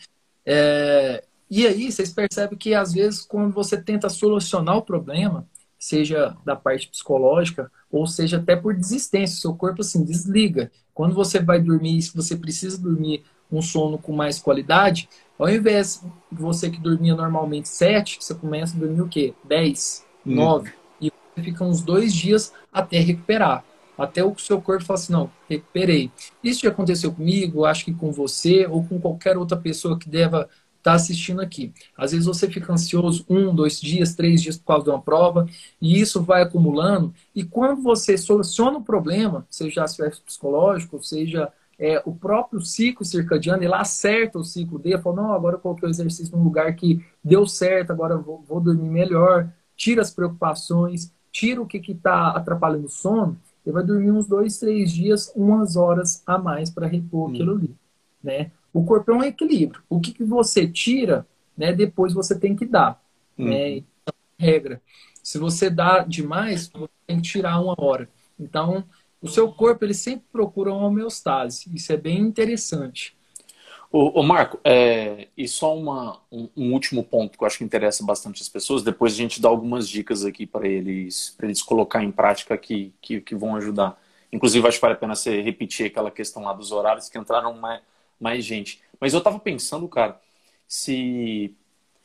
E aí vocês percebem que às vezes quando você tenta solucionar o problema, seja da parte psicológica ou seja até por desistência, seu corpo assim desliga. Quando você vai dormir, se você precisa dormir um sono com mais qualidade, ao invés de você que dormia normalmente 7, você começa a dormir o quê? 10, Uhum. 9 e você fica uns 2 dias até recuperar. Até o seu corpo fala assim, não, recuperei. Isso já aconteceu comigo, acho que com você ou com qualquer outra pessoa que deva estar assistindo aqui. Às vezes você fica ansioso 1, 2 dias, 3 dias por causa de uma prova, e isso vai acumulando. E quando você soluciona o problema, seja aspecto psicológico, seja o próprio ciclo circadiano, ele acerta o ciclo dele, fala, não, agora eu coloquei o exercício num lugar que deu certo, agora eu vou dormir melhor, tira as preocupações, tira o que está atrapalhando o sono, ele vai dormir uns 2, 3 dias, umas horas a mais para repor aquilo Uhum. ali, né? O corpo é um equilíbrio. O que você tira, né, depois você tem que dar, né? Uhum. Então, regra. Se você dá demais, você tem que tirar 1 hora. Então, o seu corpo ele sempre procura uma homeostase. Isso é bem interessante. Ô, Marco, e só um último ponto que eu acho que interessa bastante as pessoas, depois a gente dá algumas dicas aqui para eles colocar em prática que vão ajudar. Inclusive, acho que vale a pena você repetir aquela questão lá dos horários, que entraram mais gente. Mas eu tava pensando, cara, se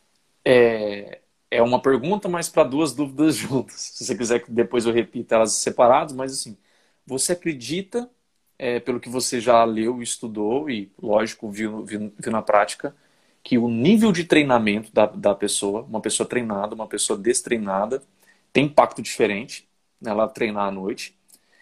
é uma pergunta, mas para duas dúvidas juntas. Se você quiser que depois eu repita elas separadas, mas assim, você acredita, pelo que você já leu, estudou e, lógico, viu na prática, que o nível de treinamento da pessoa, uma pessoa treinada, uma pessoa destreinada, tem impacto diferente nela treinar à noite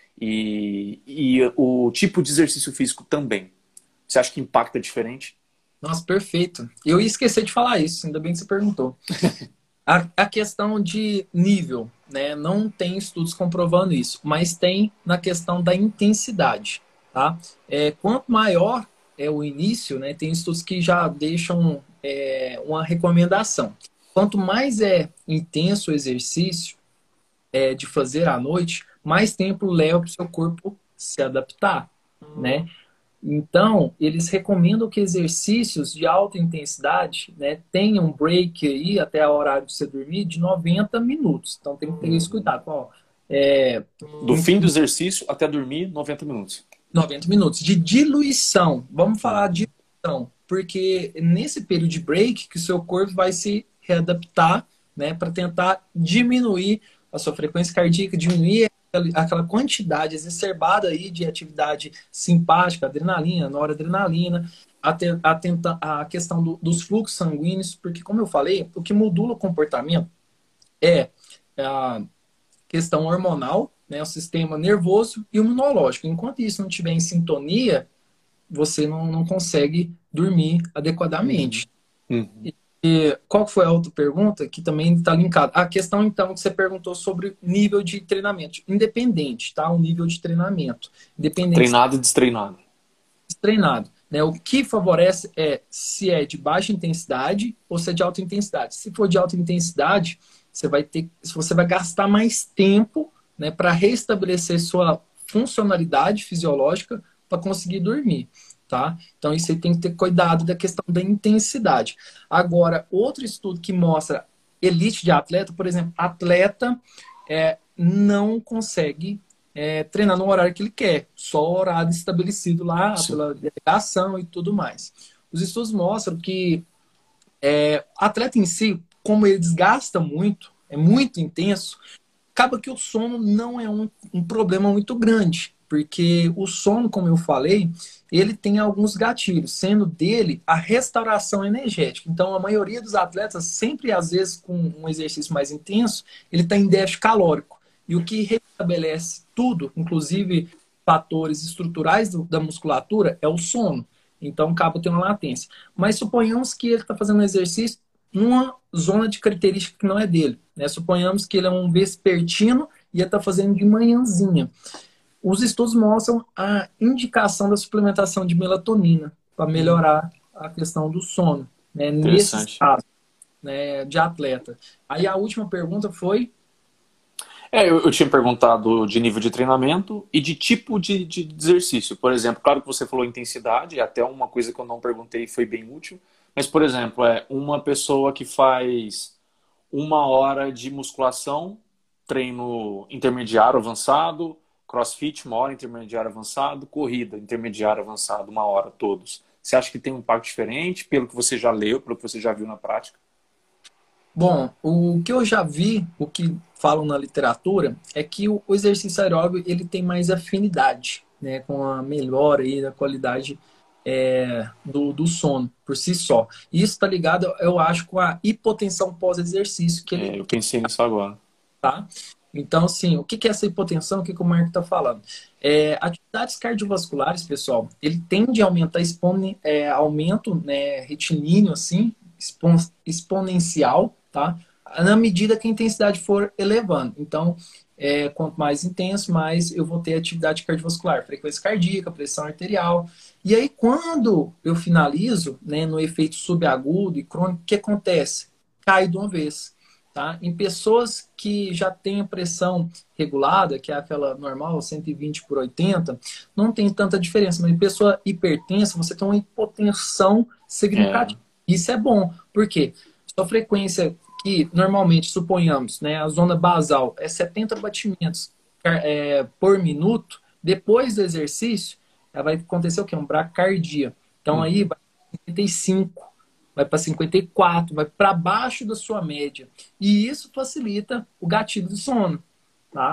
e o tipo de exercício físico também. Você acha que impacta diferente? Nossa, perfeito. Eu ia esquecer de falar isso, ainda bem que você perguntou. A questão de nível, né? Não tem estudos comprovando isso, mas tem na questão da intensidade, tá? Quanto maior é o início, né? Tem estudos que já deixam uma recomendação. Quanto mais é intenso o exercício de fazer à noite, mais tempo leva para o seu corpo se adaptar, né? Então, eles recomendam que exercícios de alta intensidade, né, tenham um break aí até a hora de você dormir de 90 minutos. Então, tem que ter esse cuidado. Ó, Do fim do exercício até dormir, 90 minutos. 90 minutos de diluição. Vamos falar Uhum. de diluição, porque nesse período de break que o seu corpo vai se readaptar, né, para tentar diminuir a sua frequência cardíaca, diminuir aquela quantidade exacerbada aí de atividade simpática, adrenalina, noradrenalina, a questão dos fluxos sanguíneos, porque, como eu falei, o que modula o comportamento é a questão hormonal, né, o sistema nervoso e o imunológico. Enquanto isso não estiver em sintonia, você não consegue dormir Uhum. adequadamente. Uhum. E qual foi a outra pergunta que também está linkada? A questão, então, que você perguntou sobre nível de treinamento. Independente, tá? O nível de treinamento. Independente Treinado e destreinado. se treinado. Né? O que favorece é se é de baixa intensidade ou se é de alta intensidade. Se for de alta intensidade, você vai gastar mais tempo, né, para restabelecer sua funcionalidade fisiológica para conseguir dormir. Tá? Então, isso aí tem que ter cuidado da questão da intensidade. Agora, outro estudo que mostra elite de atleta, por exemplo, atleta não consegue treinar no horário que ele quer, só o horário estabelecido lá Sim. pela delegação e tudo mais. Os estudos mostram que o atleta em si, como ele desgasta muito, é muito intenso, acaba que o sono não é um problema muito grande, porque o sono, como eu falei, ele tem alguns gatilhos, sendo dele a restauração energética. Então, a maioria dos atletas, sempre às vezes com um exercício mais intenso, ele está em déficit calórico. E o que restabelece tudo, inclusive fatores estruturais da musculatura, é o sono. Então, acaba tendo uma latência. Mas suponhamos que ele está fazendo um exercício numa zona de característica que não é dele. Né? Suponhamos que ele é um vespertino e ele está fazendo de manhãzinha. Os estudos mostram a indicação da suplementação de melatonina para melhorar a questão do sono, né? Nesses Interessante. casos, né, de atleta. Aí a última pergunta foi... Eu tinha perguntado de nível de treinamento e de tipo de exercício. Por exemplo, claro que você falou intensidade, até uma coisa que eu não perguntei e foi bem útil. Mas, por exemplo, uma pessoa que faz 1 hora de musculação, treino intermediário avançado, crossfit, 1 hora intermediário avançado, corrida intermediário avançado, 1 hora, todos. Você acha que tem um impacto diferente pelo que você já leu, pelo que você já viu na prática? Bom, o que eu já vi, o que falam na literatura, é que o exercício aeróbio ele tem mais afinidade, né, com a melhora aí da qualidade do sono por si só. Isso está ligado, eu acho, com a hipotensão pós-exercício que ele Eu pensei nisso agora. tá. Então, assim, o que é essa hipotensão? O que o Marco está falando? Atividades cardiovasculares, pessoal, ele tende a aumentar aumento, né, retilíneo, assim, exponencial, tá? Na medida que a intensidade for elevando. Então, quanto mais intenso, mais eu vou ter atividade cardiovascular, frequência cardíaca, pressão arterial. E aí, quando eu finalizo, né, no efeito subagudo e crônico, o que acontece? Cai de uma vez. Tá? Em pessoas que já têm a pressão regulada, que é aquela normal, 120 por 80, não tem tanta diferença. Mas em pessoa hipertensa, você tem uma hipotensão É, significativa. Isso é bom. Por quê? Sua frequência que normalmente, suponhamos, né, a zona basal é 70 batimentos por minuto, depois do exercício, ela vai acontecer o quê? Um braquicardia. Então aí uhum. vai 55, vai para 54, vai para baixo da sua média. E isso facilita o gatilho do sono, tá?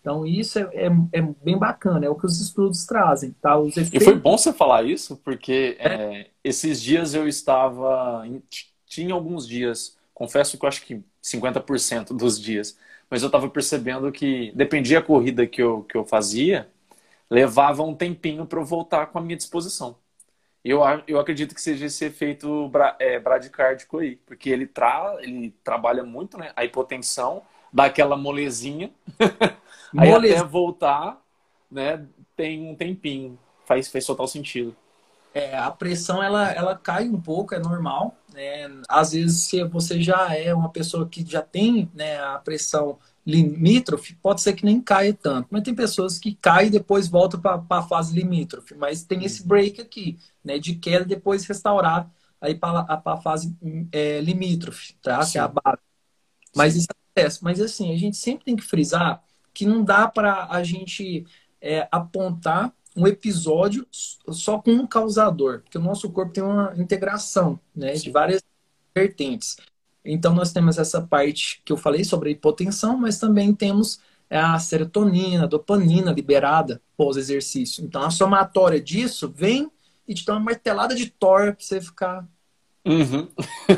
Então, isso é bem bacana, é o que os estudos trazem, tá? Os E foi efeitos. bom você falar isso, porque esses dias eu estava. Tinha alguns dias, confesso que eu acho que 50% dos dias, mas eu estava percebendo que, dependia da corrida que eu fazia, levava um tempinho para eu voltar com a minha disposição. Eu acredito que seja esse efeito bradicárdico aí, porque ele trabalha muito, né? A hipotensão, dá aquela molezinha, aí até Moleza, voltar, né, tem um tempinho. Faz total sentido. a pressão ela cai um pouco, é normal, né? Às vezes, se você já é uma pessoa que já tem, né, a pressão limítrofe, pode ser que nem caia tanto. Mas tem pessoas que caem e depois voltam para a fase limítrofe. Mas tem esse Uhum. break aqui, né, de queda e depois restaurar aí para a fase limítrofe, tá? Que é a Sim, base. Mas sim. isso acontece. Mas assim, a gente sempre tem que frisar que não dá para a gente apontar um episódio só com um causador, porque o nosso corpo tem uma integração, né, de Sim. várias vertentes. Então nós temos essa parte que eu falei sobre a hipotensão, mas também temos a serotonina, a dopamina liberada pós-exercício. Então a somatória disso vem e te dá uma martelada de Thor para você ficar. Uhum.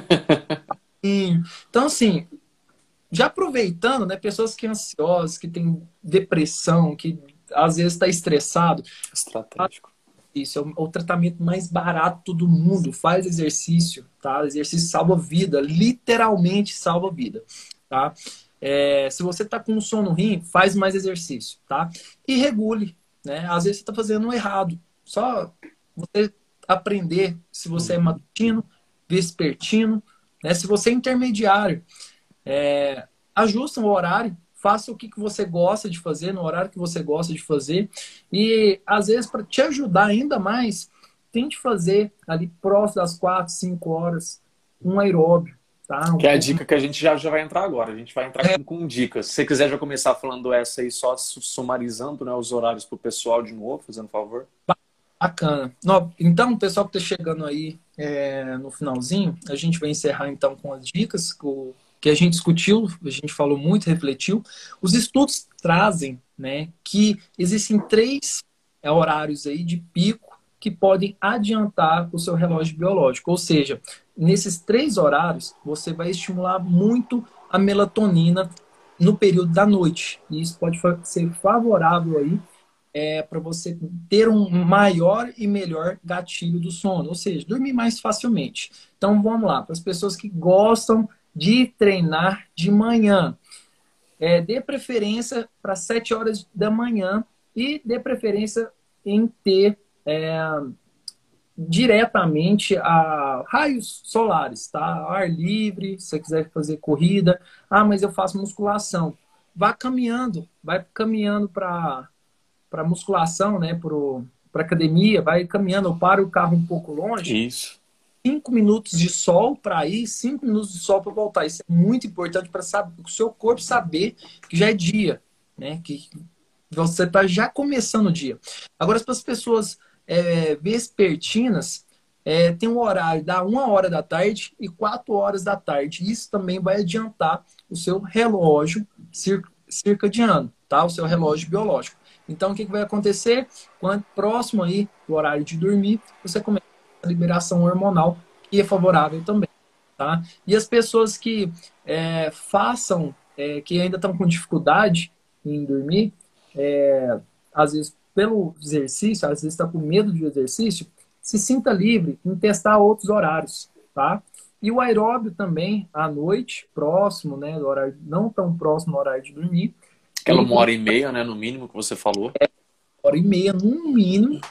Então, assim, já aproveitando, né, pessoas que são ansiosas, que têm depressão, que às vezes está estressado, Estratégico. isso é o tratamento mais barato do mundo. Faz exercício, tá? Exercício salva vida, literalmente salva vida, tá? Se você está com sono ruim, faz mais exercício, tá? E regule, né? Às vezes você está fazendo errado. Só você aprender se você é Uhum. matutino, vespertino, né? Se você é intermediário, ajusta o horário, faça o que você gosta de fazer, no horário que você gosta de fazer. E, às vezes, para te ajudar ainda mais, tente fazer ali próximo das 4, 5 horas um aeróbio, tá? Um Que é a pouco. dica que a gente já vai entrar agora. A gente vai entrar com dicas. Se você quiser já começar falando essa aí, só sumarizando, né, os horários para o pessoal de novo, fazendo favor. Bacana. Então, o pessoal que está chegando aí no finalzinho, a gente vai encerrar então com as dicas que a gente discutiu, a gente falou muito, refletiu. Os estudos trazem, né, que existem três horários aí de pico que podem adiantar o seu relógio biológico. Ou seja, nesses três horários, você vai estimular muito a melatonina no período da noite. E isso pode ser favorável aí para você ter um maior e melhor gatilho do sono, ou seja, dormir mais facilmente. Então vamos lá, para as pessoas que gostam de treinar de manhã, dê preferência para 7 horas da manhã e dê preferência em ter diretamente a raios solares, tá? Ar livre, se você quiser fazer corrida. Ah, mas eu faço musculação. Vá caminhando, vai caminhando para musculação, né, para academia, vai caminhando, eu paro o carro um pouco longe, Isso. 5 minutos de sol para ir, 5 minutos de sol para voltar. Isso é muito importante para o seu corpo saber que já é dia, né, que você está já começando o dia. Agora, para as pessoas vespertinas, tem um horário da 1 hora da tarde e 4 horas da tarde. Isso também vai adiantar o seu relógio circadiano, tá? O seu relógio biológico. Então, o que vai acontecer? Quando próximo aí do horário de dormir, você começa a liberação hormonal, que é favorável também, tá? E as pessoas que que ainda estão com dificuldade em dormir, às vezes pelo exercício, às vezes está com medo de exercício, se sinta livre em testar outros horários, tá? E o aeróbio também, à noite, próximo, né, do horário, não tão próximo do horário de dormir, Aquela ele 1 hora e meia, né, no mínimo que você falou. hora e meia no mínimo,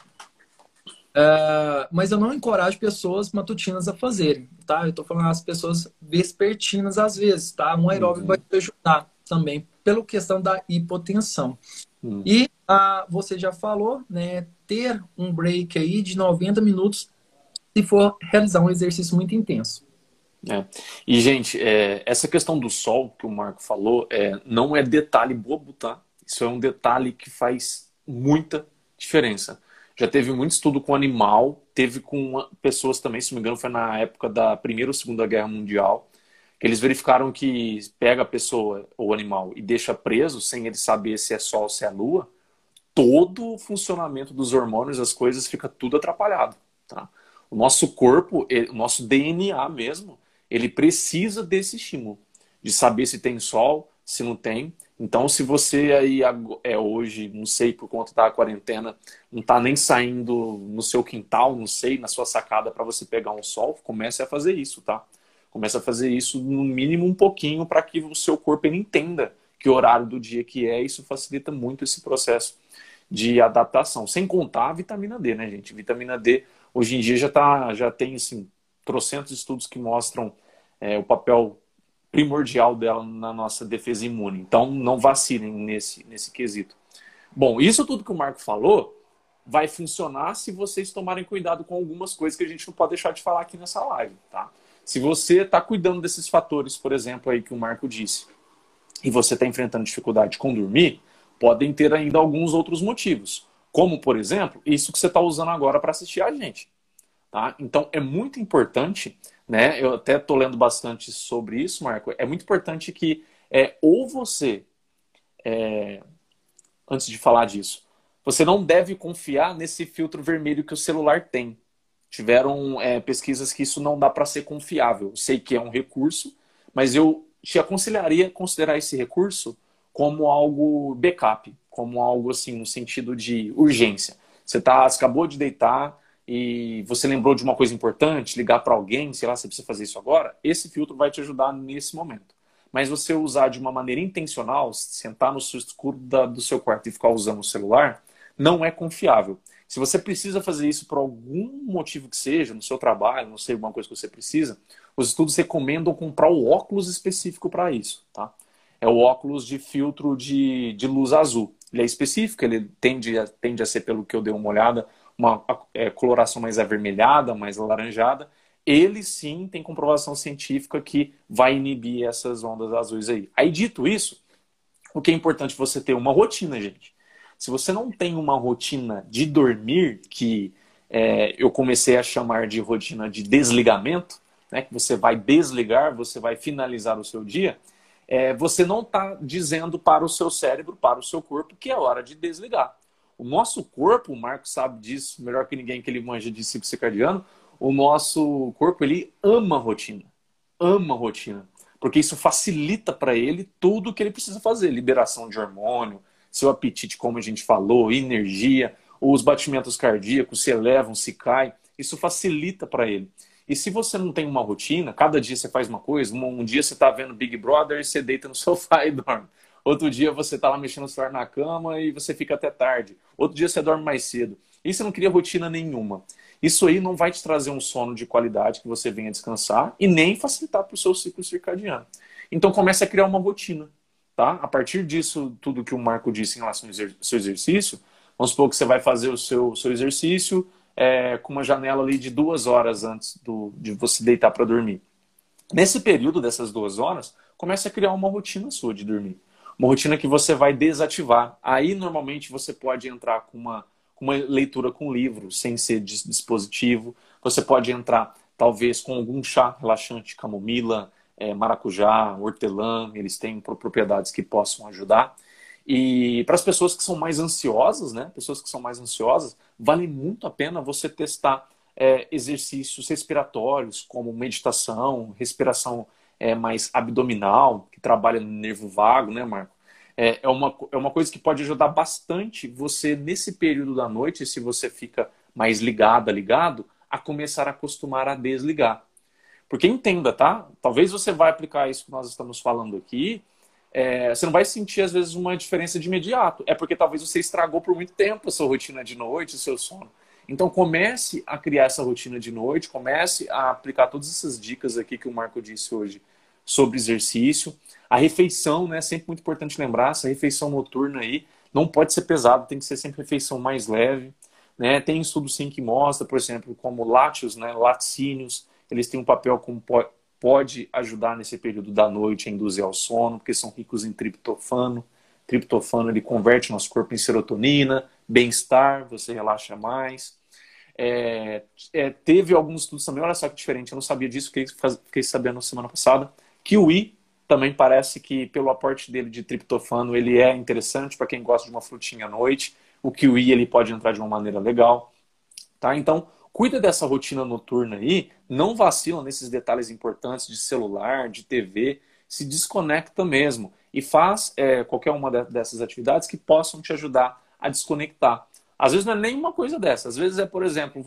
mas eu não encorajo pessoas matutinas a fazerem, tá? Eu tô falando as pessoas vespertinas às vezes, tá? Um aeróbio vai Uhum. te ajudar também, pela questão da hipotensão. Uhum. E você já falou, né? Ter um break aí de 90 minutos se for realizar um exercício muito intenso. É. E, gente, essa questão do sol que o Marco falou não é detalhe bobo, tá? Isso é um detalhe que faz muita diferença. Já teve muito estudo com animal, teve com pessoas também, se não me engano, foi na época da Primeira ou Segunda Guerra Mundial, que eles verificaram que pega a pessoa ou o animal e deixa preso sem ele saber se é sol ou se é lua, todo o funcionamento dos hormônios, as coisas, fica tudo atrapalhado, tá? O nosso corpo, o nosso DNA mesmo, ele precisa desse estímulo, de saber se tem sol, se não tem. Então, se você aí hoje, não sei, por conta da quarentena, não está nem saindo no seu quintal, não sei, na sua sacada para você pegar um sol, comece a fazer isso, tá? Comece a fazer isso no mínimo um pouquinho para que o seu corpo ele entenda que horário do dia que é. Isso facilita muito esse processo de adaptação. Sem contar a vitamina D, né, gente? Vitamina D, hoje em dia já tem, assim, trocentos estudos que mostram o papel primordial dela na nossa defesa imune. Então, não vacilem nesse quesito. Bom, isso tudo que o Marco falou vai funcionar se vocês tomarem cuidado com algumas coisas que a gente não pode deixar de falar aqui nessa live, tá? Se você está cuidando desses fatores, por exemplo, aí que o Marco disse, e você está enfrentando dificuldade com dormir, podem ter ainda alguns outros motivos. Como, por exemplo, isso que você está usando agora para assistir a gente. Tá? Então, é muito importante, né? Eu até estou lendo bastante sobre isso, Marco. É muito importante que ou você, antes de falar disso, você não deve confiar nesse filtro vermelho que o celular tem. Tiveram pesquisas que isso não dá para ser confiável. Eu sei que é um recurso, mas eu te aconselharia a considerar esse recurso como algo backup, como algo assim, no sentido de urgência. Você acabou de deitar e você lembrou de uma coisa importante, ligar para alguém, sei lá, você precisa fazer isso agora, esse filtro vai te ajudar nesse momento. Mas você usar de uma maneira intencional, sentar no escuro do seu quarto e ficar usando o celular, não é confiável. Se você precisa fazer isso por algum motivo que seja, no seu trabalho, não sei, alguma coisa que você precisa, os estudos recomendam comprar o óculos específico para isso, tá? É o óculos de filtro de luz azul. Ele é específico, ele tende a ser, pelo que eu dei uma olhada, uma coloração mais avermelhada, mais alaranjada. Ele sim tem comprovação científica que vai inibir essas ondas azuis aí. Aí, dito isso, o que é importante você ter uma rotina, gente. Se você não tem uma rotina de dormir, que eu comecei a chamar de rotina de desligamento, né, que você vai desligar, você vai finalizar o seu dia, você não está dizendo para o seu cérebro, para o seu corpo, que é hora de desligar. O nosso corpo, o Marco sabe disso melhor que ninguém, que ele manja de ciclo circadiano, o nosso corpo, ele ama rotina. Ama rotina. Porque isso facilita para ele tudo o que ele precisa fazer. Liberação de hormônio, seu apetite, como a gente falou, energia, os batimentos cardíacos se elevam, se caem. Isso facilita para ele. E se você não tem uma rotina, cada dia você faz uma coisa, um dia você está vendo Big Brother e você deita no sofá e dorme. Outro dia você está lá mexendo no celular na cama e você fica até tarde. Outro dia você dorme mais cedo. E você não cria rotina nenhuma. Isso aí não vai te trazer um sono de qualidade que você venha descansar e nem facilitar para o seu ciclo circadiano. Então comece a criar uma rotina. Tá? A partir disso, tudo que o Marco disse em relação ao seu exercício, vamos supor que você vai fazer o seu exercício com uma janela ali de 2 horas antes de você deitar para dormir. Nesse período dessas 2 horas, comece a criar uma rotina sua de dormir. Uma rotina que você vai desativar. Aí, normalmente, você pode entrar com uma leitura com livro, sem ser dispositivo. Você pode entrar, talvez, com algum chá relaxante, camomila, maracujá, hortelã. Eles têm propriedades que possam ajudar. E para as pessoas que são mais ansiosas, né? Pessoas que são mais ansiosas, vale muito a pena você testar exercícios respiratórios, como meditação, respiração mais abdominal, que trabalha no nervo vago, né, Marco? É uma coisa que pode ajudar bastante você, nesse período da noite, se você fica mais ligado, a começar a acostumar a desligar. Porque entenda, tá? Talvez você vai aplicar isso que nós estamos falando aqui, você não vai sentir, às vezes, uma diferença de imediato. É porque talvez você estragou por muito tempo a sua rotina de noite, o seu sono. Então, comece a criar essa rotina de noite, comece a aplicar todas essas dicas aqui que o Marco disse hoje sobre exercício. A refeição, né? Sempre muito importante lembrar, essa refeição noturna aí não pode ser pesada, tem que ser sempre refeição mais leve. Né? Tem estudo sim que mostra, por exemplo, como lácteos, né? Laticínios, eles têm um papel como pode ajudar nesse período da noite a induzir ao sono, porque são ricos em triptofano. Triptofano ele converte nosso corpo em serotonina, bem-estar, você relaxa mais. Teve alguns estudos também, olha só que diferente, eu não sabia disso, fiquei sabendo na semana passada, Kiwi também parece que, pelo aporte dele de triptofano, ele é interessante para quem gosta de uma frutinha à noite. O kiwi ele pode entrar de uma maneira legal, tá? Então, cuida dessa rotina noturna aí, não vacila nesses detalhes importantes de celular, de TV, se desconecta mesmo e faz qualquer uma dessas atividades que possam te ajudar a desconectar. Às vezes não é nenhuma coisa dessa, às vezes é, por exemplo,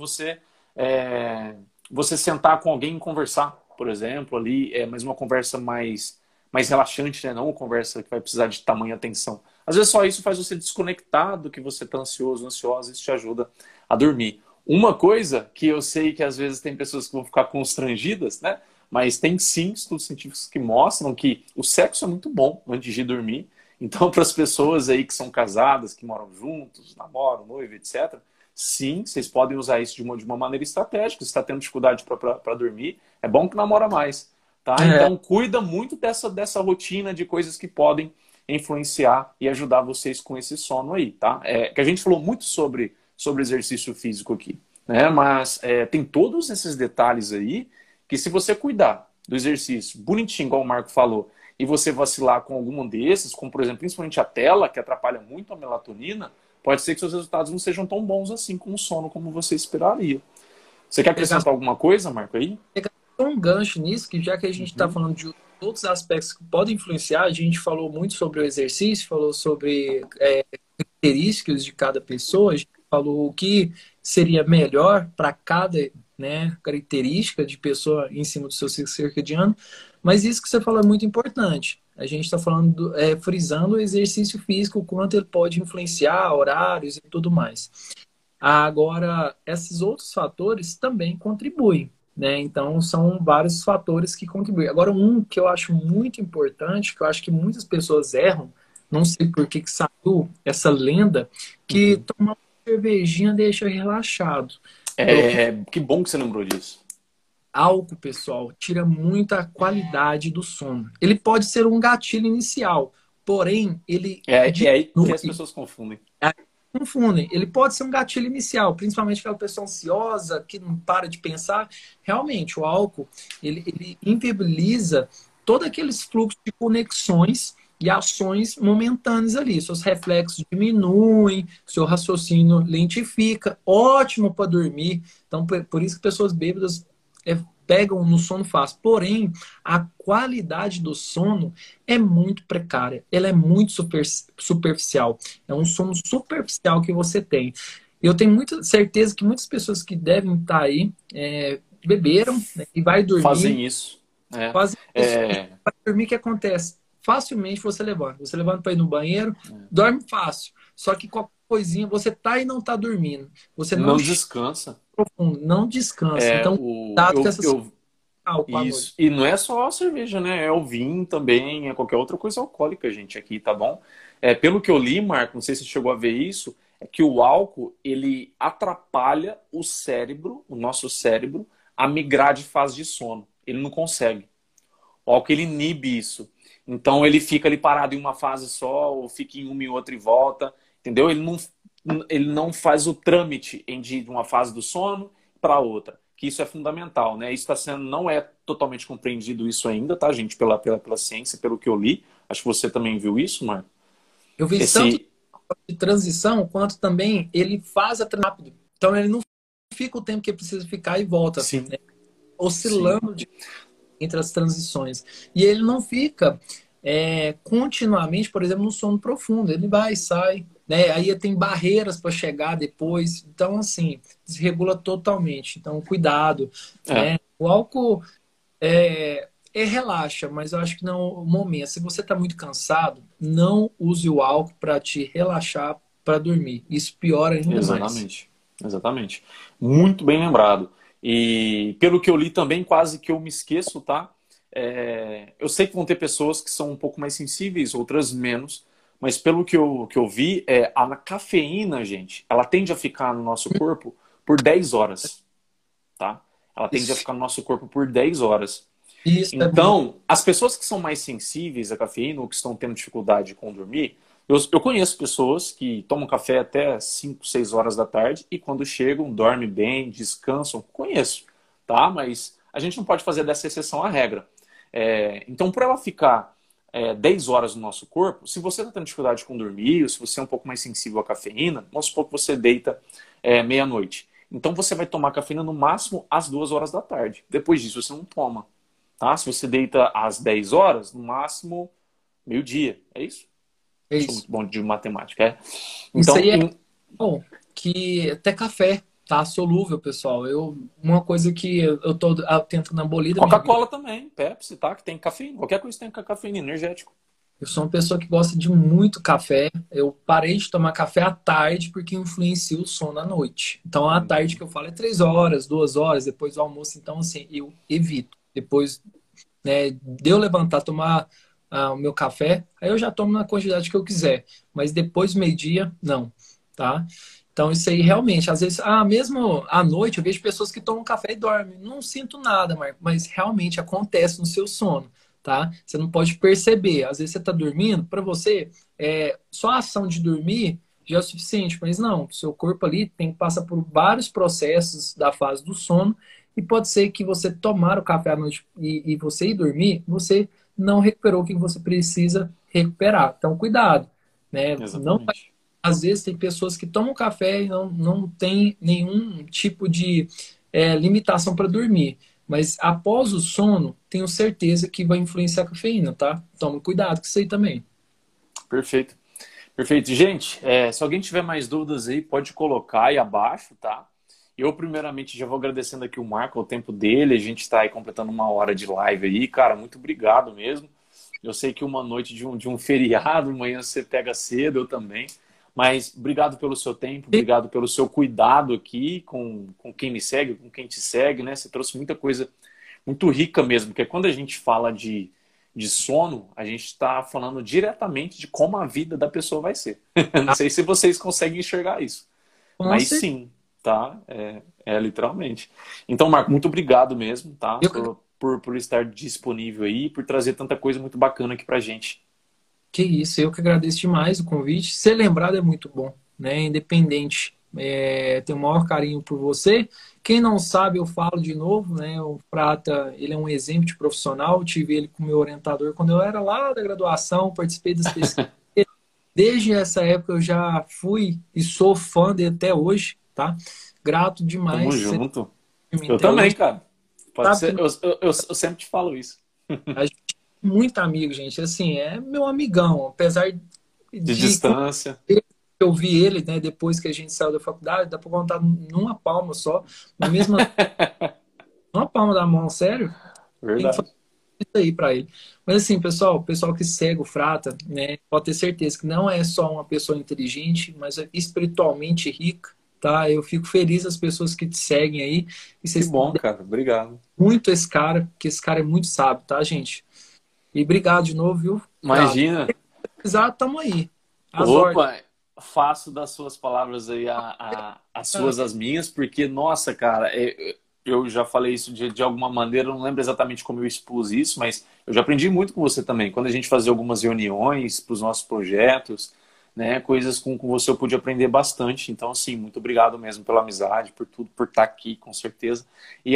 você sentar com alguém e conversar, por exemplo, ali, mas uma conversa mais relaxante, né? Não uma conversa que vai precisar de tamanha atenção. Às vezes só isso faz você desconectar do que você está ansioso, ansiosa, isso te ajuda a dormir. Uma coisa que eu sei que às vezes tem pessoas que vão ficar constrangidas, né? Mas tem sim estudos científicos que mostram que o sexo é muito bom antes de dormir. Então, para as pessoas aí que são casadas, que moram juntos, namoram, noivo, etc., sim, vocês podem usar isso de uma maneira estratégica. Se está tendo dificuldade para dormir, é bom que namora mais. Tá? Então, cuida muito dessa rotina de coisas que podem influenciar e ajudar vocês com esse sono aí, tá? Que a gente falou muito sobre exercício físico aqui, né? Mas tem todos esses detalhes aí que se você cuidar do exercício bonitinho, igual o Marco falou, e você vacilar com algum desses, como por exemplo, principalmente a tela, que atrapalha muito a melatonina, pode ser que seus resultados não sejam tão bons assim com o sono como você esperaria. Você quer acrescentar alguma coisa, Marco, aí? Um gancho nisso, que já que a gente está falando de outros aspectos que podem influenciar, a gente falou muito sobre o exercício, falou sobre características de cada pessoa, a gente falou o que seria melhor para cada, né, característica de pessoa em cima do seu ciclo circadiano, mas isso que você falou é muito importante. A gente está falando, frisando o exercício físico, o quanto ele pode influenciar horários e tudo mais. Agora, esses outros fatores também contribuem, né? Então, são vários fatores que contribuem. Agora, um que eu acho muito importante, que eu acho que muitas pessoas erram, não sei por que saiu essa lenda, que tomar uma cervejinha deixa relaxado. Que bom que você lembrou disso. Álcool, pessoal, tira muita qualidade do sono. Ele pode ser um gatilho inicial, porém, ele É aí que as diminui. pessoas confundem. Confundem. Ele pode ser um gatilho inicial, principalmente aquela pessoa ansiosa que não para de pensar. Realmente, o álcool ele inviabiliza todos aqueles fluxos de conexões e ações momentâneas ali. Seus reflexos diminuem, seu raciocínio lentifica. Ótimo para dormir. Então, por isso que pessoas bêbadas pegam no sono fácil. Porém, a qualidade do sono é muito precária. Ela é muito superficial. É um sono superficial que você tem. Eu tenho muita certeza que muitas pessoas que devem estar aí beberam, né, e vai dormir. Fazem isso. Fazem isso. Vai dormir, o que acontece? Facilmente você levanta. Você levanta para ir no banheiro, dorme fácil. Só que qualquer coisinha, você tá e não tá dormindo. Você não descansa. Profundo, não descansa. Então, cuidado com essas isso. E não é só a cerveja, né? É o vinho também, é qualquer outra coisa alcoólica, gente, aqui, tá bom? Pelo que eu li, Marco, não sei se você chegou a ver isso, é que o álcool, ele atrapalha o cérebro, o nosso cérebro, a migrar de fase de sono. Ele não consegue. O álcool, ele inibe isso. Então, ele fica ali parado em uma fase só, ou fica em uma e outra e volta, entendeu? Ele não faz o trâmite de uma fase do sono para outra. Que isso é fundamental, né? Isso não é totalmente compreendido isso ainda, tá, gente? Pela ciência, pelo que eu li. Acho que você também viu isso, Marco. Eu vi tanto de transição, quanto também ele faz a transição rápido. Então ele não fica o tempo que precisa ficar e volta. Sim. Né? Oscilando entre as transições. E ele não fica continuamente, por exemplo, no sono profundo. Ele vai e sai. Né? Aí tem barreiras para chegar depois. Então, assim, desregula totalmente. Então, cuidado. Né? O álcool relaxa, mas eu acho que não é o momento. Se você está muito cansado, não use o álcool para te relaxar para dormir. Isso piora ainda mais. Exatamente. Muito bem lembrado. E pelo que eu li também, quase que eu me esqueço, tá? Eu sei que vão ter pessoas que são um pouco mais sensíveis, outras menos. Mas pelo que eu vi, a cafeína, gente, ela tende a ficar no nosso corpo por 10 horas. Tá? Ela tende a ficar no nosso corpo por 10 horas. Então, as pessoas que são mais sensíveis à cafeína ou que estão tendo dificuldade com dormir, eu conheço pessoas que tomam café até 5, 6 horas da tarde e quando chegam, dormem bem, descansam. Conheço, tá? Mas a gente não pode fazer dessa exceção à regra. Então, por ela ficar 10 horas no nosso corpo, se você está tendo dificuldade com dormir, ou se você é um pouco mais sensível à cafeína, vamos supor que você deita meia-noite. Então, você vai tomar cafeína no máximo às 2 horas da tarde. Depois disso, você não toma. Tá? Se você deita às 10 horas, no máximo meio-dia. É isso? É Sou isso. muito bom de matemática, é? Isso Então, aí é bom, que até café tá solúvel, pessoal. Uma coisa que eu tô tentando abolir da minha vida, Coca-Cola também, Pepsi, tá? Que tem cafeína. Qualquer coisa tem cafeína, energético. eu sou uma pessoa que gosta de muito café. Eu parei de tomar café à tarde porque influencia o sono à noite. Então, à tarde que eu falo é 3 horas, 2 horas, depois do almoço. Então, assim, eu evito. Depois, né, de eu levantar, tomar o meu café, aí eu já tomo na quantidade que eu quiser. Mas depois do meio-dia, não, tá? Então, isso aí realmente, às vezes, mesmo à noite, eu vejo pessoas que tomam café e dormem. Não sinto nada, Marco, mas realmente acontece no seu sono, tá? Você não pode perceber. Às vezes você está dormindo, para você, só a ação de dormir já é o suficiente, mas não, o seu corpo ali tem que passar por vários processos da fase do sono e pode ser que você tomar o café à noite e você ir dormir, você não recuperou o que você precisa recuperar. Então, cuidado, né? Não, Exatamente. às vezes tem pessoas que tomam café e não tem nenhum tipo de limitação para dormir. Mas após o sono, tenho certeza que vai influenciar a cafeína, tá? Tome cuidado com isso aí também. Perfeito. Perfeito. Gente, se alguém tiver mais dúvidas aí, pode colocar aí abaixo, tá? Eu, primeiramente, já vou agradecendo aqui o Marco, o tempo dele. A gente está aí completando 1 hora de live aí. Cara, muito obrigado mesmo. Eu sei que uma noite de um feriado, amanhã você pega cedo, eu também. Mas obrigado pelo seu tempo, obrigado pelo seu cuidado aqui com quem me segue, com quem te segue, né? Você trouxe muita coisa muito rica mesmo, porque quando a gente fala de sono, a gente está falando diretamente de como a vida da pessoa vai ser. Não Ah, sei se vocês conseguem enxergar isso, com mas certeza. sim, tá? Literalmente. Então, Marco, muito obrigado mesmo, tá? Eu que Por estar disponível aí, por trazer tanta coisa muito bacana aqui pra gente. Que isso, eu que agradeço demais o convite. Ser lembrado é muito bom, né? Independente. Tenho o maior carinho por você. Quem não sabe, eu falo de novo, né? O Prata, ele é um exemplo de profissional. Eu tive ele como meu orientador quando eu era lá da graduação, participei das pesquisas. Desde essa época eu já fui e sou fã dele até hoje, tá? Grato Tamo demais por você junto. ter me Eu até também, hoje. cara. Pode Sabe que ser, eu sempre te falo isso. a gente é muito amigo, gente. Assim, é meu amigão. Apesar De de distância. eu vi ele, né, depois que a gente saiu da faculdade, dá pra contar numa palma só, mas mesmo assim, numa palma da mão, sério, tem que fazer Verdade. isso aí pra ele. Mas assim, pessoal, o pessoal que segue o Frata, né, pode ter certeza que não é só uma pessoa inteligente, mas é espiritualmente rica, tá? Eu fico feliz as pessoas que te seguem aí, e Que vocês bom, dão cara. Obrigado. muito esse cara, porque esse cara é muito sábio, tá, gente? E obrigado de novo, viu, Frata? Imagina. Se precisar, tamo aí. As ordens. Opa, faço das suas palavras aí as suas as minhas, porque, nossa, cara, eu já falei isso de alguma maneira, eu não lembro exatamente como eu expus isso, mas eu já aprendi muito com você também. Quando a gente fazia algumas reuniões para os nossos projetos, né, coisas com você eu pude aprender bastante. Então, assim, muito obrigado mesmo pela amizade, por tudo, por estar aqui, com certeza. E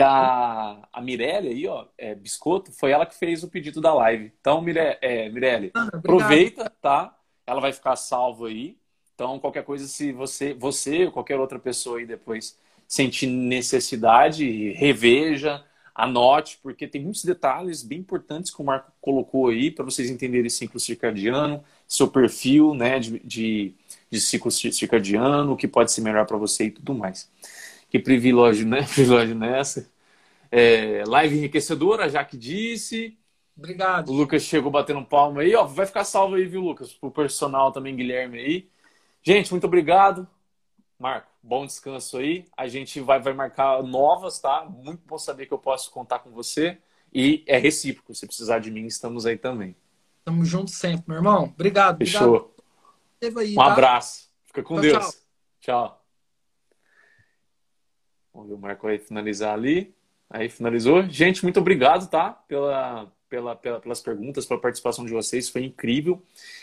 a Mirelle aí, ó, Biscoto, foi ela que fez o pedido da live. Então, Mirelle, Obrigado. aproveita, tá? Ela vai ficar salva aí. Então, qualquer coisa, se você ou qualquer outra pessoa aí depois sentir necessidade, reveja, anote, porque tem muitos detalhes bem importantes que o Marco colocou aí para vocês entenderem ciclo circadiano, seu perfil, né, de ciclo circadiano, o que pode ser melhor para você e tudo mais. Que privilégio, né? Privilégio nessa. Live enriquecedora, já que disse. Obrigado, O Lucas gente. chegou batendo palma aí, ó. Vai ficar salvo aí, viu, Lucas? Pro personal também, Guilherme aí. Gente, muito obrigado. Marco, bom descanso aí. A gente vai marcar novas, tá? Muito bom saber que eu posso contar com você. E é recíproco. Se precisar de mim, estamos aí também. Tamo junto sempre, meu irmão. Obrigado, obrigado por Fechou. ter aí, Um tá? abraço. Fica com Tchau, tchau. Deus. Tchau. Vamos ver o Marco aí finalizar ali. Aí finalizou. Gente, muito obrigado, tá? Pelas perguntas, pela participação de vocês. Foi incrível.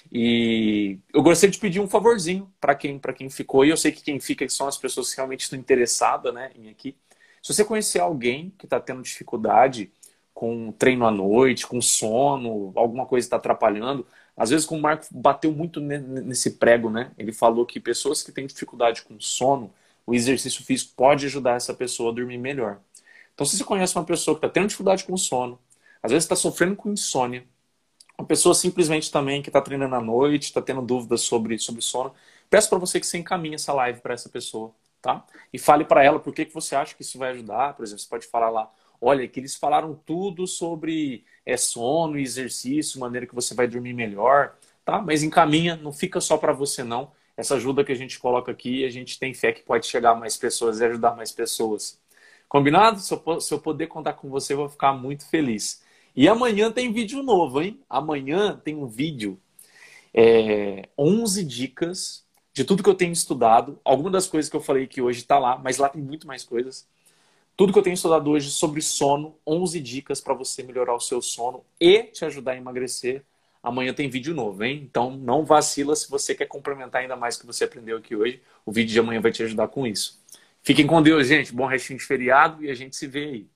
E eu gostaria de pedir um favorzinho para quem ficou. E eu sei que quem fica são as pessoas que realmente estão interessadas, né, em aqui. Se você conhecer alguém que está tendo dificuldade com treino à noite, com sono, alguma coisa está atrapalhando. Às vezes, como o Marco bateu muito nesse prego, né? Ele falou que pessoas que têm dificuldade com sono, o exercício físico pode ajudar essa pessoa a dormir melhor. Então, se você conhece uma pessoa que está tendo dificuldade com sono, às vezes está sofrendo com insônia, uma pessoa simplesmente também que está treinando à noite, está tendo dúvidas sobre sono, peço para você que você encaminhe essa live para essa pessoa, tá? E fale para ela por que você acha que isso vai ajudar. Por exemplo, você pode falar lá, olha, que eles falaram tudo sobre sono e exercício, maneira que você vai dormir melhor, tá? Mas encaminha, não fica só para você não. Essa ajuda que a gente coloca aqui, a gente tem fé que pode chegar a mais pessoas e ajudar mais pessoas. Combinado? Se eu puder contar com você, eu vou ficar muito feliz. E amanhã tem vídeo novo, hein? Amanhã tem um vídeo, 11 dicas de tudo que eu tenho estudado. Algumas das coisas que eu falei que hoje está lá, mas lá tem muito mais coisas. Tudo que eu tenho estudado hoje sobre sono, 11 dicas para você melhorar o seu sono e te ajudar a emagrecer. Amanhã tem vídeo novo, hein? Então não vacila se você quer complementar ainda mais o que você aprendeu aqui hoje. O vídeo de amanhã vai te ajudar com isso. Fiquem com Deus, gente. Bom restinho de feriado e a gente se vê aí.